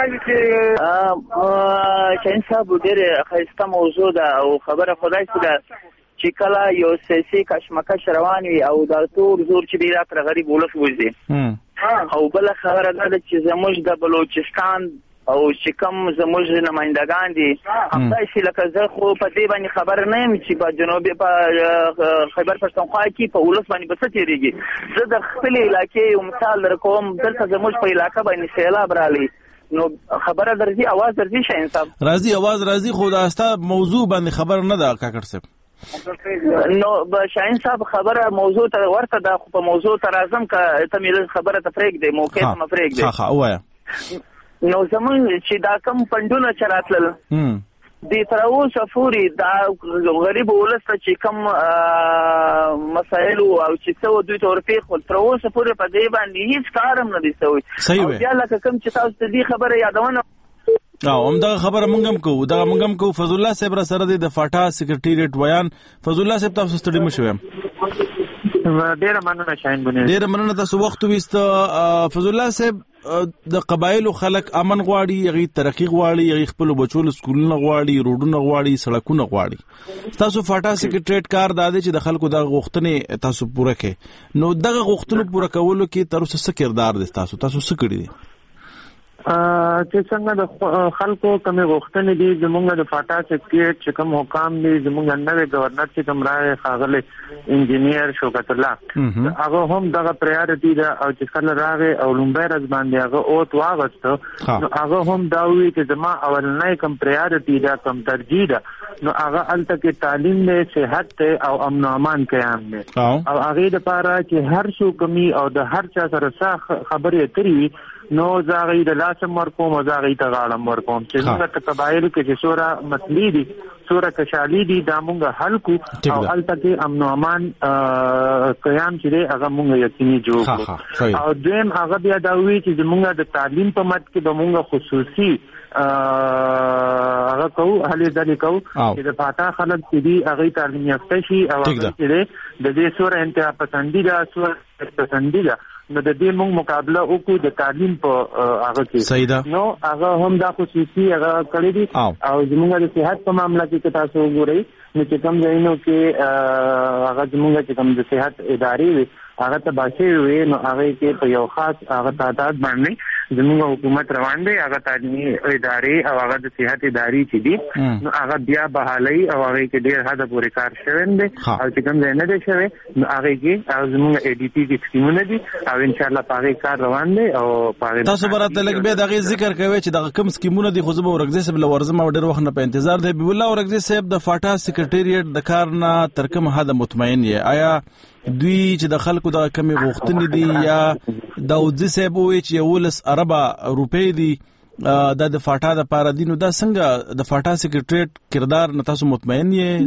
شاهین صاحب ډېر خاصه موضوع ده او خبره خدای سره چې کله یو سیاسي کشمکش روان وي او د ټول زور چې دی را غریب ولس وځي او بل خبره ده چې زموږ د بلوچستان او چې کوم زموږ نمائندگان دي همدای شي لکه زه خو په دې باندې خبر نه یم چې په جنوبي په خیبر پښتونخوا کې په ولس باندې بس تیریږي. زه د خپل علاقې یو مثال درکوم دلته زموږ په علاقې باندې سیلاب رالی نو خبره درځي اواز درځي شاهین صاحب راځي اواز راځي خو دا استا موضوع باندې خبر نه ده کاکړ صاحب نو شاهین صاحب خبره موضوع ته ورته ده خو په موضوع ته راځم که ته مې خبره ته پرېږدې دی موقع ته مې پرېږدې ها ها وایا نو زمونږ چې دا کم فنډونه چې راتلل د تر اوسه پورې دا غریب ولس ته چې کم مسایل او چې څو دوی ته ورپېښول تر اوسه پورې په دې باندې هیڅ کار هم نه دی شوی او بیا لکه کوم چې تاسو ته دې خبره یادونه او همدغه خبره مونږ هم کوو دغه مونږ هم کوو. فضل الله صاحب را سره دی د فاټا سیکریټریټ ویان فضل الله صاحب تاسو ستړي مشو ډېر مننه شاهین بنه ډېر مننه تاسو وخت وست. فضل الله صاحب د قبایلو خلک امن غواړي، هغه ترقی غواړي، هغه خپل بچو له سکولونو غواړي، روډونه غواړي، سړکونه غواړي. تاسو فاټا سیکریټریټ کار داده چې د خلکو د غوښتنې تاسو پوره کړئ. نو دغه غوښتنو پوره کولو کې تر اوسه څه کردار دی تاسو تاسو څه کړی دی؟ چې څنګه د خلکو کومې غوښتنې دي زمونږ د فاټا سیکریټریټ چې کوم حکام دي زمونږ نوې گورنر چې کوم راغی ښاغلی انجینیر شوکت الله هغه هم دغه پرایورټي ده او چې کله راغی او لومړی ورځ باندې هغه اوت واغسته نو هغه هم دا وی چې زما اولنۍ کوم پرایورټي ده کوم ترجیح ده نو هغه هلته کې تعلیم دی، صحت دی او امن و امان قیام دی او هغې دپاره چې هر څوک کمي او د هر چا سره څه خبرې اترې وي نو زه هغې د لاسم ورکوم او زه هغې ته غاړم ورکوم چې زموږ په قبایلو کې چې څومره مسلې دي څومره کشالي دي دا مونږ حل کړو او هلته کې امن و امان قیام چې دی هغه مونږ یقیني جوړ کړو. او دویم هغه بیا دا وی چې زمونږ د تعلیم په مد کې به مونږ خصوصي هغه کوو هلې ځلې کوو چې د فاټا خلک چې دي هغې تعلیم یافته شي او هغه چې دی د دې څومره انتها پسندي ده څومره پسندي ده نو د دې موږ مقابله وکړو د تعلیم په هغه کې نو هغه هم دا خصوصي هغه کړی دي او زموږ د صحت په معاملې کې تاسو وګورئ نو چې کوم ځایونو کې هغه زموږ چې کوم د صحت ادارې وي هغه تباشي وي نو هغه کې په یو خاص هغه تعداد باندې زموږ حکومت روان دی هغه تعلیمي ادارې او هغه د صحت ادارې چې دي نو هغه بیا بحالي او هغه کې ډېر حد پورې کار شوی دی او چې کوم ځای نه دی شوی نو هغه کې زموږ اي ډي پي کې سکیمونه دي او ان شاء الله پاره کار روان دی او پاره تاسو براته لګ به دغه ذکر کوي چې دغه کوم سکیمونه دي خو زه به ورګزې سب لورزم او ډېر وخت نه په انتظار دی بي الله ورګزې صاحب د فاټا سیکریټریټ د کار نه تر کوم حد مطمئن یې آیا دوی چې د خلکو د کمی غوښتنې دي یا داودزي صاحب وایي چې یولس اربه روپۍ دي دا د فاټا د پاره دي نو دا څنګه د فاټا سیکریټریټ کردار نه تاسو مطمئن یې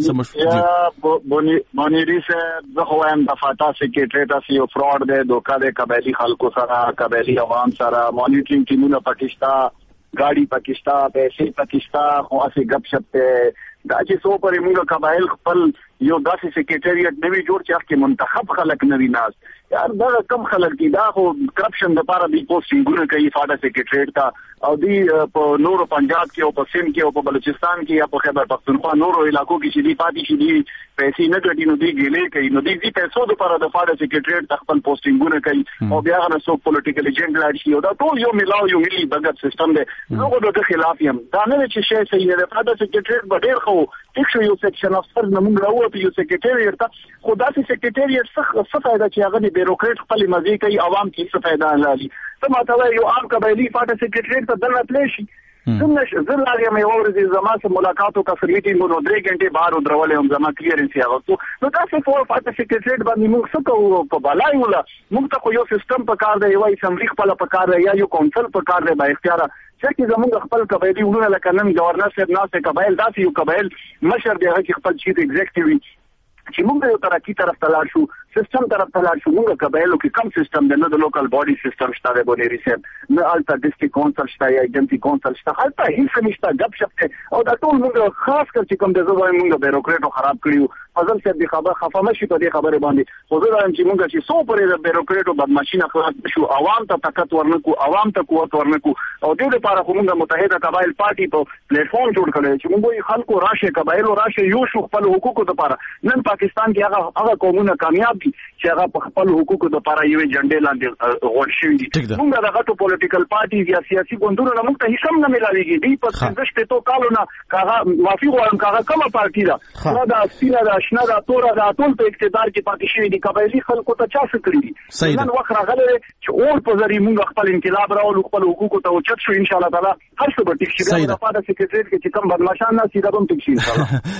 سمجھو بونیری صاحب زه خو وایم د فاټا سیکریټریټ اسی یو فراډ دی دوکه دی قبایلي خلکو سره قبایلي عوام سره مانیټرینګ ټیمونه پاکستان ګاډي پاکستان پیسې پاکستان خو اسی غب شپ ته دا چې سو پرې موږ قبایل خپل یو داسې سیکریټریټ نوی جوړ چې هغه منتخب خلک نوی ناز یار دا کم خلک دي دا خو کرپشن د لپاره دی پوسټینګونه کوي فاټا سیکریټریټ ته او دی په نورو پنجاب کې او په سند کې او په بلوچستان کې یا په خیبر پختونخوا نورو علاقو کې چې دی پاتې شي دی پیسې نه ګټي نو دی ګلې کوي نو دی دې پیسو د لپاره د فاټا سیکریټریټ ته خپل پوسټینګونه کوي او بیا هغه څو پولیټیکل ایجنټ لاړ شي او دا ټول یو ملاو یو ملي بغت سیستم دی نو د خلاف یم دا نه چې شی صحیح نه فاټا سیکریټریټ به ډیر خو ټیک شو یو سیکشن افسر نمون راو په یو سیکریټریټ ته خو دا سیکریټریټ څه څه فائدہ چې هغه بیروکریټ خپل مزي کوي عوام کې څه فائدہ نه لري ته ماته یو عام قبایلی فاټا سیکریټریټ ته دلته تللی شي څنګه زه لاګم یو ورځ زما سره ملاقات وکړ میټینګ نو درې غنټې بهر ودرولې هم زما کلیرنس یې هغه نو تاسو په فاټا سیکریټریټ باندې موږ څه کوو په بالای ولا موږ ته یو سیستم په کار دی یو اسمبلی خپل په کار دی یا یو کونسل په کار دی با اختیار چې زموږ خپل قبایلی ورونه لکه نن گورنر صاحب ناسه قبایل داسې یو قبایل مشر دی هغه خپل چیف ایگزیکټیو چې موږ یو ترقی طرف ته لاړ شو سیستم طرف ته لاړ شو موږ قبایلو کې کم سیستم دی نه د لوکل باډي سیستم شته دی بونیری صاحب نه الته ډسټریکټ کونسل شته یا ایجنسي کونسل شته الته هیڅ نشته غب شپ او دا ټول موږ خاص کر چې کوم د زوی موږ بیروکریټو خراب کړیو فضل صاحب دی خبر خفه مشي په دې خبره باندې خو زه وایم چې موږ چې سو پرې د بیروکریټو بدمعشي نه خلاص شو عوام ته طاقت ورنکو عوام ته قوت ورنکو او دې لپاره موږ متحده قبایل پارټي په پلیټ فارم جوړ کړی چې موږ خلکو راشه قبایلو راشه یو شو خپل حقوقو لپاره نن پاکستان کې هغه هغه قومونه کامیاب دي چې هغه په خپل حقوقو لپاره یو جنډې لاندې غوړ شوي دي موږ دغه ټول پولیټیکل پارټي یا سیاسي ګوندونو موږ ته هیڅ هم نه ملاويږي دی په څه شته تو کالونه هغه معافي غواړم هغه کومه پارټي ده نه دا سپینه دا شنه دا تور دا ټول په اقتدار کې پاتې شوي دي قبایلی خلکو ته چا څه کړی دي نن وخت راغلی چې اور په ذریعہ موږ خپل انقلاب راوړو خپل حقوقو ته اوچت شو ان شاء الله تعالی هر څه به ټیک شي دا په داسې سیکریټریټ کې چې کوم بدمعشان نه سیده به ټیک شي ان شاء الله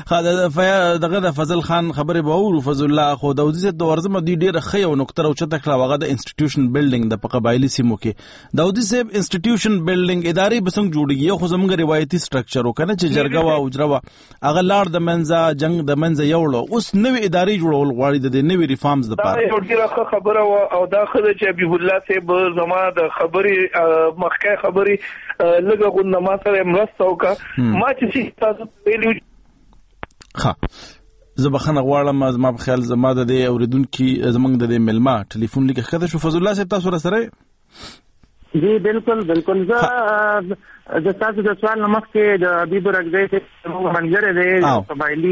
خا دغه د فضل خان خبره به او فضل الله خو د وزیر د ورزمه دی ډیره خې او نقطه او چته کړه واغه د انسټیټیوشن بلډینګ د قبایلی سیمو کې داودي صاحب انسټیټیوشن بلډینګ ادارې بسنګ جوړیږي خو زموږ روایتي سټرکچر وکنه چې جرګه وا اوجره وا هغه لاړ د منځه جنگ د منځه یوړو اوس نوې ادارې جوړول غواړي د نوې ریفارمز د پاره دا ډیره خبره او دا خبره چې حبیب الله صاحب زما د خبرې مخکې خبرې لږه غوډه ما سره مرسته وکړه ما چې تاسو ویلو ها زبخنه غواړم ما په خیال زما د دې اوریدونکو زمنګ د دې ملما ټلیفون لیکه کده شو فضل الله صاحب تاسو سره جی بالکل بالکل زه د تاسو د سوال مخکې د حبیب رګزی څخه منګره دی قبایلی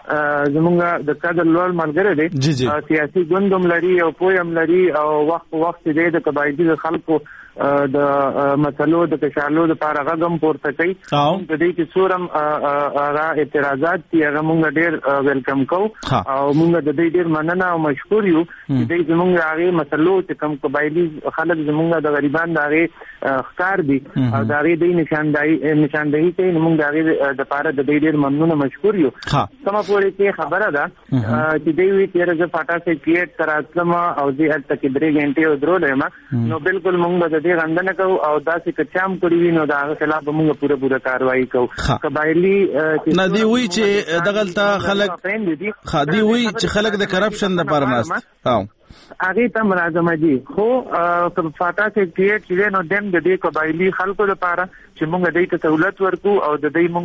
زمونږ د کادر لوړ ملګری دی سیاسي ګوندم لري او پویم لري او وخت وخت دی د قبایلی خلکو د مسلو د کشالو د پاره غږم پورته کوي د دې چې سورم را اعتراضات دي هغه مونږ ډېر ویلکم کوو او مونږ د دې ډېر مننه او مشکور یو چې دې زمونږ هغه مسلو چې کوم قبایلی خلک زمونږ د غریبان د هغه ښکار دي او د هغه د نشاندهي نشاندهي کوي مونږ د هغه د پاره د دې ډېر ممنون مشکور یو سم پورې کې خبره ده چې دوی وی تیر ځ فاټا سے کیټ تر اسلام او دې هلته کې درې غنټې درولې نو بالکل مونږ د دې غندنه کوو او داسې کچام کړی وي نو دا خلاف موږ پوره پوره کاروایی کوو قبایلی نه دی وی چې دغلطه خلک خادي وی چې خلک د کرپشن د پاره ناست او هغه ته مرادمه دي خو فاټا سے کیټ چې نو دیم د دې قبایلی خلکو لپاره چې موږ دې ته سہولت ورکو او د دې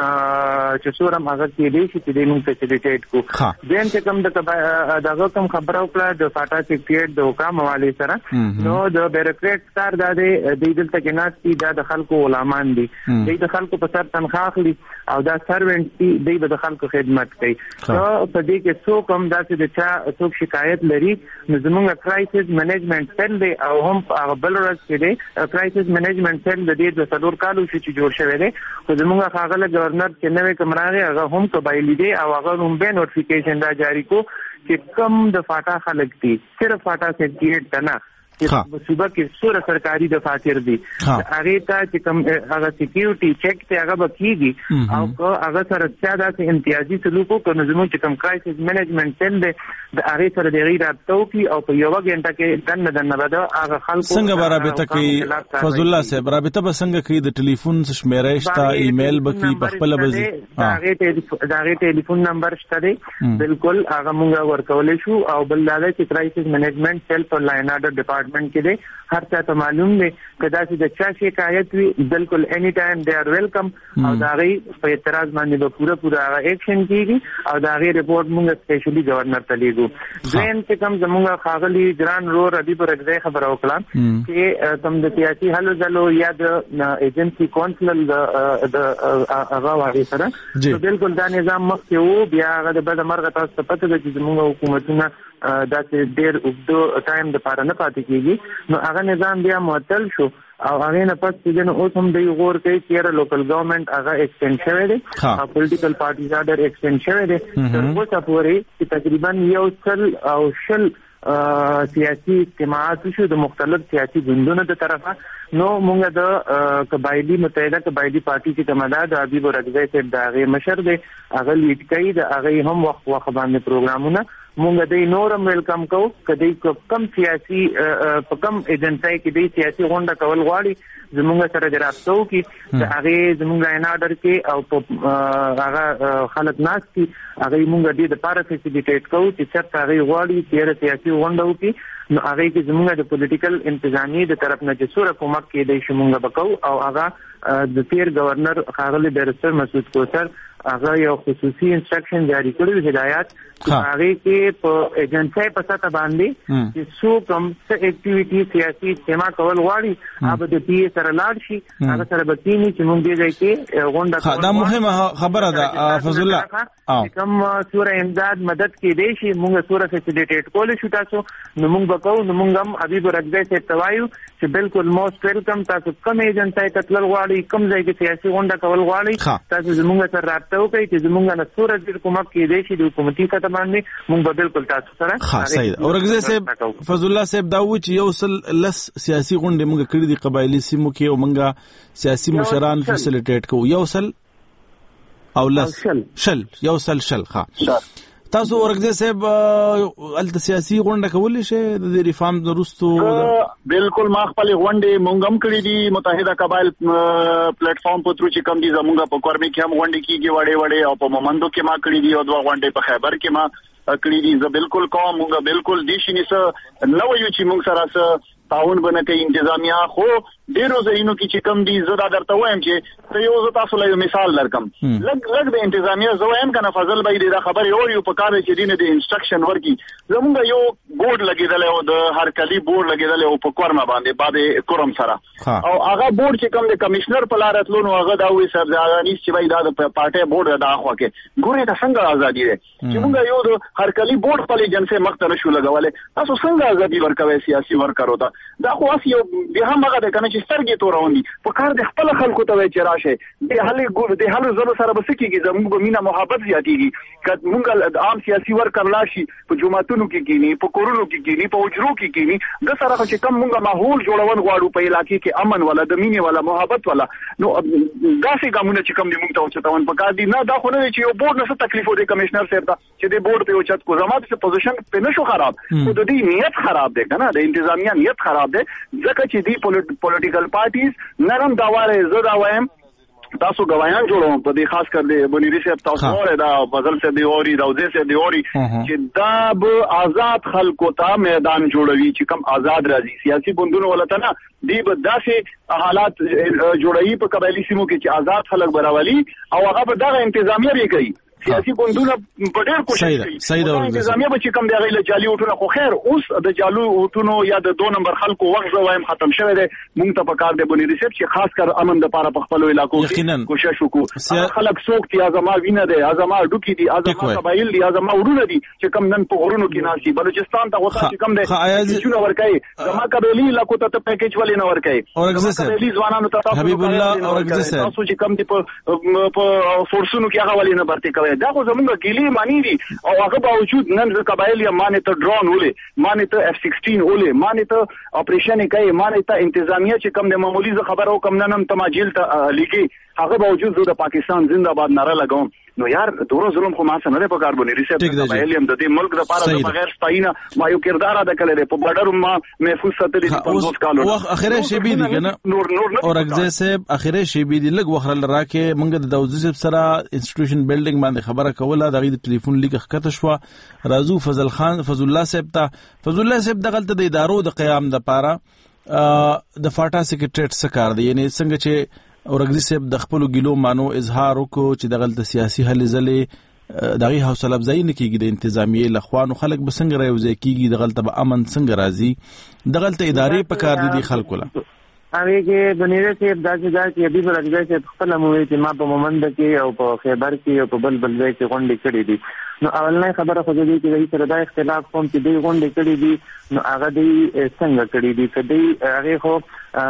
موږ چې سورم هغه کې دې چې دې موږ فیسیلیټیټ کو دیم چې کوم د دغه کوم خبره وکړه د فاټا سے کیټ د حکام حواله سره نو د بیروکریټ کار د دې دلته کې ناس دي د خلکو غلامان دي دې د خلکو په سر تنخواه اخلي او دا سروینټ دي دې د خلکو خدمت کوي نو په دې کې څوک هم داسې د چا څوک شکایت لري نو زموږ کرایسس منیجمنت سیل دی او هم هغه بل ورځ کې دی کرایسس منیجمنت سیل د دې د څلور کالو چې جوړ شوی دی خو زموږ ښاغلی گورنر چې نوی کوم راغی هغه هم قبایلي دی او هغه هم به نوټیفیکیشن دا جاری کو چې کم د فاټا خلک دي صرف فاټا سیکریټ ته نه چې صوبه کې سور سرکاري دفاتر دي هغه ته چې کوم هغه سکیورټي چیک ته هغه بکیږي او هغه سره څه د امتیازي سلوک کو نظم چې کوم کرایسس منیجمنت سیل دی د هغه سره د غیر رابطو کې او په یو غنټه کې دنه دنه بده هغه خلکو څنګه رابطه کوي فضل الله صاحب رابطه به څنګه کوي د ټلیفون شمیره شته ایمیل بکی په خپل بزي هغه هغه ټلیفون نمبر شته دی بالکل هغه موږ ورکولې شو او بل دا چې کرایسس منیجمنت سیل پر لاین اډر ډپارټمنټ کې دی هر څه ته معلوم دی کدا چې د چا شکایت وي بالکل اني ټایم دے ار ویلکم او دا غي په اعتراض باندې به پوره پوره اکشن کیږي او دا غي رپورټ موږ سپیشلی گورنر ته لیږو ځین چې کوم زموږ خاغلی ګران رور ابي برګزی خبر وکړه چې تم د سیاسي حل زلو یا د ایجنسی کونسل د هغه وایي سره بالکل دا نظام مخکې وو بیا هغه د بل مرغه تاسو ته پته ده چې زموږ حکومتونه دا چې ډېر اوږد ټایم د پاره نه پاتې کیږي نو هغه نظام بیا معطل شو او هغه نه پس چې نو اوس هم د غور کوي چې لوکل ګورنمنت هغه ایکسټند شوی دی او پولیټیکل پارټیز اډر ایکسټند شوی دی تر اوسه پورې چې تقریبا یو سل او شل سیاسي اجتماعات شو د مختلف سیاسي ګوندونو د طرفه نو موږ د قبایلی متحده قبایلی پارټي چې کومه ده د حبیب رګزی صاحب د هغه مشر دی هغه لیډ کوي د هغه هم وخت وخت باندې پروګرامونه مونږ د نورم ویلکم کو کدی کم سیاسي په کم ایجنټای کې د سیاسي غونډه کول غواړي زمونږ سره دراتو کې د هغه زمونږ عین آرډر کې او په هغه خلک ناس کې هغه مونږ د پاره فیسیلیټیټ کو چې څه هغه غواړي چې سیاسي غونډه وکړي نو هغه کې زمونږ د پولیټیکل انتظامی د طرف نه جسور حکومت کې د شمونږ بکاو او هغه د تیر گورنر خاغلی بیرستر مسعود کوثر هغه یو خصوصي انسټرکشن جاری کړی هدایت هغه کې په ایجنسی په ساته باندې چې څو کوم څه اکټیویټي سیاسي اجتماع کول غواړي هغه د پی سره لاړ شي هغه سره بکینی چې موږ دې ځای کې غونډه دا مهمه خبره ده فضل الله کوم سوره امداد مدد کې دی شي موږ سوره فیسیلیټیټ کول شو تاسو نو موږ بکاو نو موږ هم حبیب رګزی ته توایو چې بالکل موست ویلکم تاسو کوم ایجنسی ته تل غواړي کوم ځای کې سیاسي غونډه کول غواړي تاسو زموږ سره رابطه وکړئ چې زموږ نه سوره د حکومت کې دی شي د حکومتي سره باندې موږ به بالکل تاسو سره ها صحیح او رګزی صاحب فضل الله صاحب دا و چې یو سل لس سیاسي غونډې موږ کړې دي قبایلی سیمو کې او موږ سیاسي مشران فیسیلیټیټ کوو یو سل او لس شل یو سل شل ها تاسو ورګزی صاحب الته سیاسي غونډه کولې شه د ریفارم وروستو بالکل ما خپل غونډې مونږ هم کړې دي متحده قبایل پلیټ فارم په تر چې کم دي زمونږ په کورمي کې هم غونډې کیږي وړې وړې او په مومندو کې ما کړې دي او دوه غونډې په خیبر کې ما کړې دي زه بالکل کوم مونږ بالکل دي شي نس نو یو چې مونږ سره تعاون بنه کوي انتظامیه خو ډیرو ځایونو کې چې کم دي زه دا درته وایم چې ته یو زه تاسو له مثال درکم لږ لږ د انتظامیه زه وایم کنه فضل بای دا خبرې اوري په کار چې دینه د انسټرکشن ورکی زمونږ یو بورډ لګیدل او د هرکلی بورډ لګیدل او په کورما باندې بعد کورم سره او هغه بورډ چې کم د کمشنر په لار اتلونو هغه دا وی سر دا نيس چې وای دا د پارټي بورډ دا خو کې ګوره دا څنګه ازادي ده چې موږ یو د هرکلی بورډ په لجنسه مختنه شو لګولې تاسو څنګه ازادي ورکوي سیاسي ورکرو ته دا خو اسی یو به هم هغه د کنه چې سترګې توروندي په کار د خپل خلکو ته چې راشه د هلي ګور د هلو زلو سره بسکیږي زموږ مینا محبت زیاتیږي کله موږ عام سیاسي ورکر لاشي په جمعتونو کې کینی په کورونو کې کینی په اجرو کې کینی د سره چې کم موږ ماحول جوړون غواړو په علاقې کې امن ولا د مینې ولا محبت ولا نو داسې ګامونه چې کم دي موږ ته اوچتاون په کار دي نه دا خو نه چې یو بورډ نه څه تکلیف ودی کمشنر صاحب ته چې د بورډ په اوچت کو زمات څه پوزیشن په نشو خراب خو د دې نیت خراب دی کنه د انتظامیه نیت خراب دی ځکه چې دی پولیټیکل پارټیز نرم داواره زړه وایم تاسو غوايان جوړوم په دې خاص کر دې بنيري صاحب تاسو اوره دا فضل سے دی اوري داوزه سے دی اوري چې دا به آزاد خلکو ته میدان جوړوي چې کم آزاد راځي سیاسي بندونو ولته نه دی به داسې حالات جوړوي په قبایلی سیمو کې چې آزاد خلک براولي او هغه به دغه انتظامیه به کوي سیاسي بندونه په ډېر کوشش کوي صحیح ده انتظامیه به چې کم دی غیله جالي وټونه خو خیر اوس د جالو وټونو یا د دو نمبر خلکو وخت زوایم ختم شوه دی مونږ ته په کار دی بنی ریسپ چې خاص کر امن د پاره په خپل علاقو کې کوشش وکړو خلک څوک دي ازما وینه دي ازما ډوکی دي ازما قبایل دي ازما ورونه دي چې کم نن په غرونو کې ناشي بلوچستان ته وته چې کم دی چې نو ورکای زما قبایلی علاقو ته پیکیج ولې نه ورکای قبایلی ځوانانو ته حبیب الله اورګزه تاسو چې کم دي په فورسونو کې هغه ولې نه برتي کوي دا خو زمونږ ګیلی مانی دي او هغه باوجود نن د قبایل یا مانه ته ډرون ولې مانه ته اف سیکسټین ولې مانه ته اپریشن کوي مانه ته انتظامیه چې کم د معمولی خبرو کم ننم تماجیل ته لګي هغه باوجود د پاکستان زنده‌باد نعره لګوم نو یار دورو ظلم خو ما سره نه په کار باندې ریسپټ قبایل هم د دې ملک د پاره بغیر ستاینه ما یو کردار ادا کړی په بارډر ما محفوظ ساتلی په پنځوس کالو وخت اخره شی بي دي کنه نور نور اورګزه صاحب اخره شی بي دي لګ وخت راکې مونږ د دوزي سره انسټیټیوشن بلډینګ باندې خبره کوله د غي ټلیفون لیک خکته شو رازو فضل خان فضل الله صاحب ته فضل الله صاحب د غلطه د ادارو د قیام د پاره د فاټا سیکریټریټ سکار دی یعنی څنګه چې اورګزي صاحب د خپل ګلو مانو اظهار وکړو چې د غلطه سیاسي حل زلې دغه حوصله افزایی نه کیږي د انتظامیه لخوانو خلک به څنګه راوځي کیږي د غلطه به امن څنګه راځي د غلطه ادارې په کار دي خلکو له هغه کې بنیره صاحب داسې دا چې ابي برګځي چې خپل مووي چې ما په مومند کې او په خیبر کې او په بل بل ځای کې غونډې کړې دي نو اولنۍ خبره خو دې چې د سره دا اختلاف کوم چې دوی غونډې کړې دي نو هغه دې څنګه کړې دي کدی هغه خو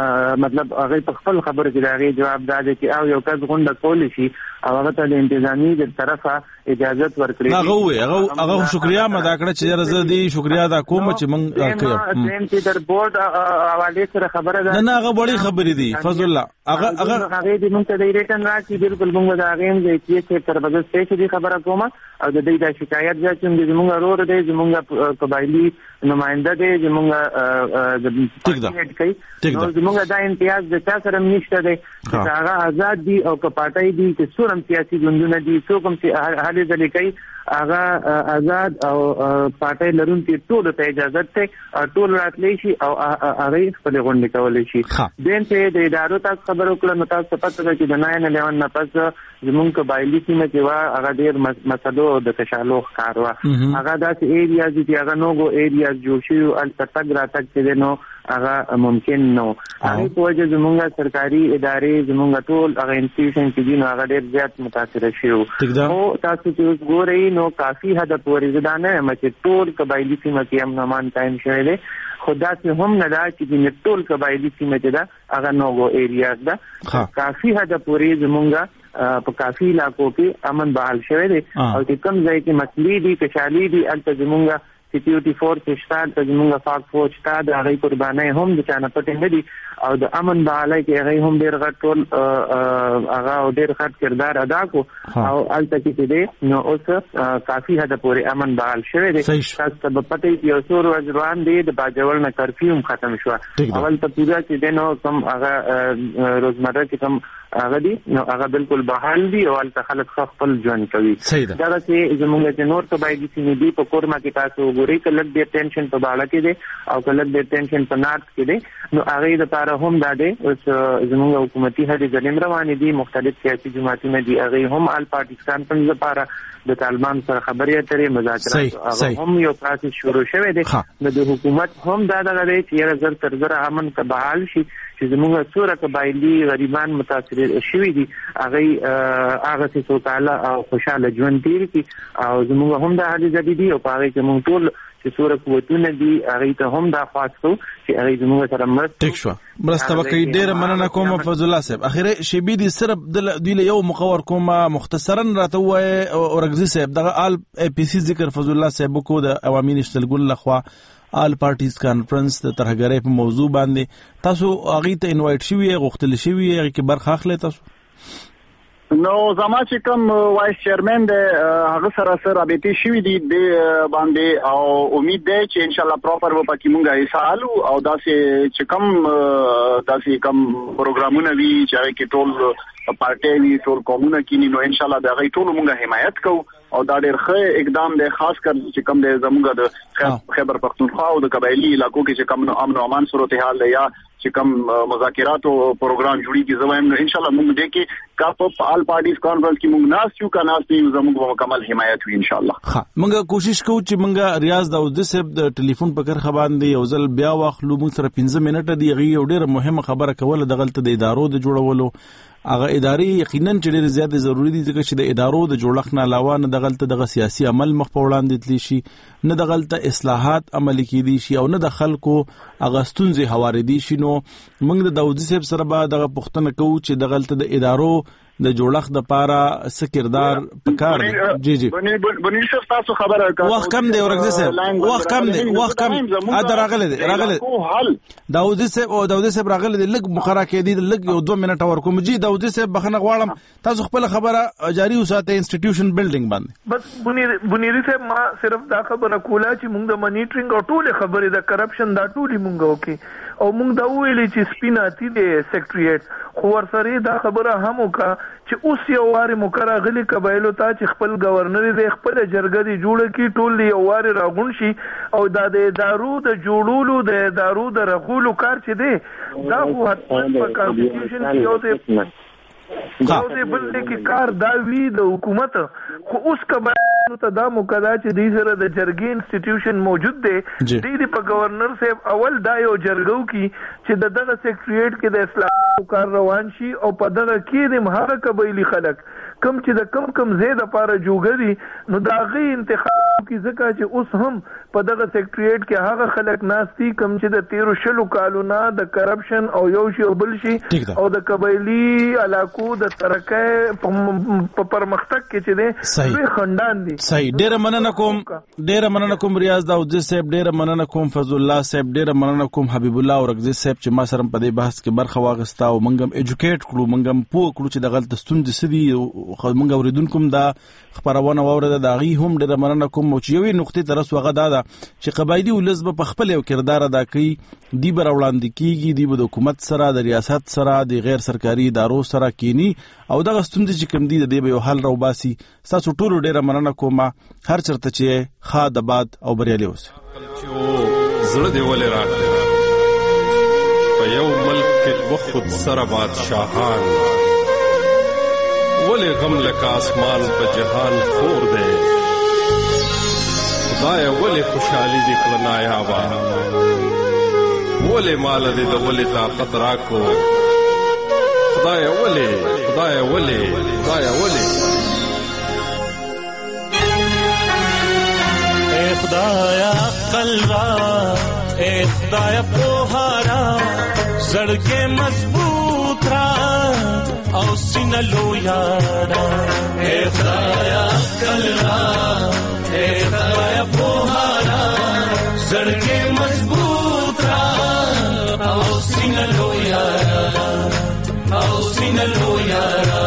مطلب هغه په خپل خبره کې هغه جواب دی چې او یو کس غونډه کول شي او هغه ته د انتظامی د طرفه اجازه ورکړي هغه وي هغه هغه شکریا مدا کړ چې زه دې شکریا دا کوم چې مونږ کوي زم چې در بورډ حواله سره خبره ده نه هغه وړي خبرې دي فضل الله هغه هغه هغه دې مونږ ته د ریټن راځي بالکل مونږ دا غیم دې چې تر بغل څه دې خبره کومه او د دې د شکایت ځکه چې زموږ ورور دی زموږ قبایلی نمائنده دی زموږ د ټیک کوي نو زموږ دا امتیاز د چا سره نشته دی چې هغه آزاد دي او کپاټای دي چې څورم سیاسي ګوندونه دي څوک هم چې حالې ځلې کوي هغه آزاد او پارټای لرونکي ټول ته اجازه ته ټول راتلی شي او هغه خپل غونډې کولای شي دین ته د ادارو تاسو خبرو کړو نو تاسو پته ده چې د ناین الیون نه پس زمونږ قبایلی سیمه کې وا هغه ډیر مسلو د تشالو ښکار وا هغه داسې ایریاز دي هغه نوګو ایریاز جوړ شي او التتګ راتګ چې نو هغه ممکن نو هغه په وجه زمونږ سرکاري ادارې زمونږ ټول هغه انسټیټیوشن چې دي نو هغه ډیر زیات متاثر شي او تاسو چې ګورئ نو کافي حد پورې ځدانه چې ټول قبایلی سیمه کې امن امان قائم شوی دی خدا چې هم نه دا چې ټول قبایلی سیمه کې دا هغه نوګو ایریاز دا کافي حد پورې زمونږ په کافي علاقو کې امن بحال شوی دی او چې کوم ځای کې مسلې دي کشالي دي البته زمونږ سکیورټي فورس شتاد د زمونږ فاک فوج شتاد هغه قربانای هم د چانه پټ نه دي او د امن بحالای کې هغه هم ډیر غټ ټول هغه ډیر غټ کردار ادا کو او البته کې دې نو اوس کافي حد پورې امن بحال شوی دی تاسو ته پته یو څو ورځې روان دي د باجوړ نه کرفیو ختم شو اول ته پورا چې دنو کوم هغه روزمره چې کوم هغه دي نو هغه بالکل بحال دي او ال خلک خپل ژوند کوي دا چې زموږ چې نور قبایلی سیمې دي په کورما کې تاسو وګورئ کله د ټینشن په بالا کې دي او کله د ټینشن په نارت کې دي نو هغه د لپاره هم دا دي چې زموږ حکومتي هلې ځلیم روان دي مختلف سیاسي جماعتونه دي هغه هم ال پاکستان په لپاره د طالبان سره خبرې اترې مذاکرات هغه هم یو پروسس شروع شوی دی د حکومت هم دا دغه دی چې زر تر زر امن ته بحال شي چې زموږ څوره قبایلی غریبان متاثر شوي دي هغه هغه څه سوکاله او خوشاله ژوند تیر کی او زموږ هم د هلې ځلې دي او په هغه کې موږ ټول چې څوره قوتونه دي هغه ته هم دا خاصو چې هغه زموږ سره مرسته ټیک شو مرسته وکړي ډېر مننه کوم فضل الله صاحب اخیره شیبي دي صرف د دوی یو مقور کوم مختصرا راته وای اورګزي صاحب دغه ال اي پي سي ذکر فضل الله صاحب کو د عوامي نشتل ګل لخوا آل پارټیز کانفرنس د ترهګرۍ په موضوع باندې تاسو هغه ته انوایټ شوی غوښتل شوی هغه کې برخه اخلي تاسو نو زما چې کوم وایس چیرمن د هغه سره سره رابطه شوی دی د باندې او امید ده چې ان شاء الله پراپر و پکې مونږه ایسالو او داسې چې کوم داسې کوم پروګرامونه وی چې کې ټول پارټي وی ټول قومونه کې نو ان شاء الله دا غي ټول مونږه حمایت کوو او دا ډېر ښه اقدام دی خاص کر چې کوم د زموږ د خیبر پختونخوا او د قبایلی علاقو کې چې کوم امن او امان صورتحال یا چې کوم مذاکرات او پروګرام جوړیږي زموږ نو ان شاء الله موږ دې کې کا په آل پارټیز کانفرنس کې موږ ناس یو کا ناس یو زموږ مکمل حمایت وي ان شاء الله ها موږ کوشش کوو چې موږ ریاض داود صاحب د ټلیفون په کر خبان دی یو ځل بیا واخلو موږ سره پنځه منټه دی غي یو ډېر مهمه خبره کوله د غلط د ادارو د جوړولو هغه ادارې یقینا چې ډېر زیات ضروری دي ځکه چې د ادارو د جوړښت نه علاوه نه د غلط دغه سیاسي عمل مخ په وړاندې تلی شي نه د غلط اصلاحات عملي کیدي شي او نه د خلکو اغستونځي حواردي شي نو موږ د داودي صاحب سره به دغه پښتنه کوو چې د غلط د ادارو د جوړښت د پاره سکردار پکار جی جی بنی شف تاسو خبره کوي وخت کم دی ورګزي صاحب وخت کم دی وخت کم ا دراغله دی راغله داودي صاحب او داودي صاحب راغله دی لګ مخرا کې دی لګ یو دوه منټه ورکوم جی داودي صاحب بخنه غواړم تاسو خپل خبره جاری وساته انسټیټیوشن بلډینګ باندې بس بنی بنيري صاحب ما صرف دا خبره کوله چې موږ د منیټرینګ او ټول خبره د کرپشن دا ټول موږ وکي او موږ دا ویلې چې سپیناتی دی سیکریټریټ خو ورسره دا خبره هم وکړه چې اوس یو واره مقرره غلي قبایلو ته چې خپل گورنر دې خپل جرګه دې جوړ کړي ټول یو واره راغون شي او دا د دارو د جوړولو د دارو د رغولو کار چې دی دا خو په کانسټیټیوشن کې یو څه دا دې بل کې کار دا وی د حکومت خو اوس قبایلو ته دا مقرره چې دې سره د جرګې انسټیټیوشن موجود دی دې په گورنر صاحب اول دا یو جرګو کې چې د دغه سیکریټریټ کې د اصلاح کار روان شي او په دغه کې د مهاره قبایلی خلک کم چې د کم کم زیاده لپاره جوړګري نو دا غي انتخاب کی ځکه چې اوس هم په دغه سیکریټریټ کې هغه خلک ناشتي کم چې د تیرو شلو کالو نه د کرپشن او یو شی بل شي او د قبایلی علاقو د ترقه په پرمختګ کې چې دي دوی خندان دي صحیح ډېر مننه کوم ډېر مننه کوم ریاض داود صاحب ډېر مننه کوم فضل الله صاحب ډېر مننه کوم حبیب الله اورګزي صاحب چې ما سره په دې بحث کې برخه واغستا او منګم ایجوکیټ کړو منګم پوه کړو چې د غلط ستوندې سدي خو موږ اوریدونکو دا خبرونه واورده دا غي هم ډېر مننه کوم چې یوې نقطې تر اوسه غدا ده چې قبایلی ولزب په خپل یو کردار ادا کوي دی بر وړاندې کیږي دی د حکومت سره د ریاست سره د غیر سرکاري ادارو سره کینی او دغه ستوندې چې کوم دي د دې یو حل راوباسي تاسو ټول ډېر مننه کوم هر چرته چې خاد آباد او بریالي اوسه زړه دی ولې راغلی په یو ملک کې وخت سره بادشاہان ولی غم لکا آسمان پا جہان خور دے خدای ولی خوشحالی دی کلنایابا ولی مال دی دا ولی طاقت راکو خدای ولی خدای ولی خدای ولی اے خدایا عقل را اے خدایا پوہارا زڑکے مضبوط را او سینه لو یارا اے خدایا عقل را اے خدایا پوہارا زڑکے مضبوط را او سینه لو یارا او سینه لو یارا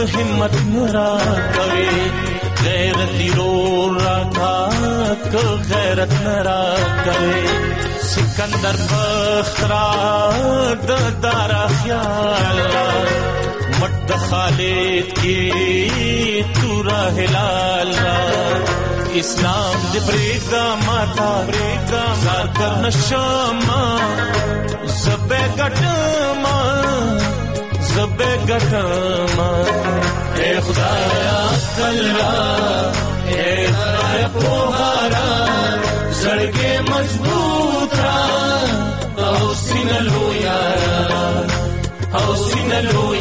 हिम्मत नरा करे गैरती रो रखा को गैरत नरा करे सिकंदर बख्तरा दारा ख्याल मट खालिद की तूरा हिलाल इस्लाम दे ब्रेदा माता ब्रेदा जार करना शमा ज़बे गटमा ज़बे गटमा ए खुदाया कल्ला ए खुदाया पोहारा सड़के मजबूत रा औसीन लोया औसीन लोया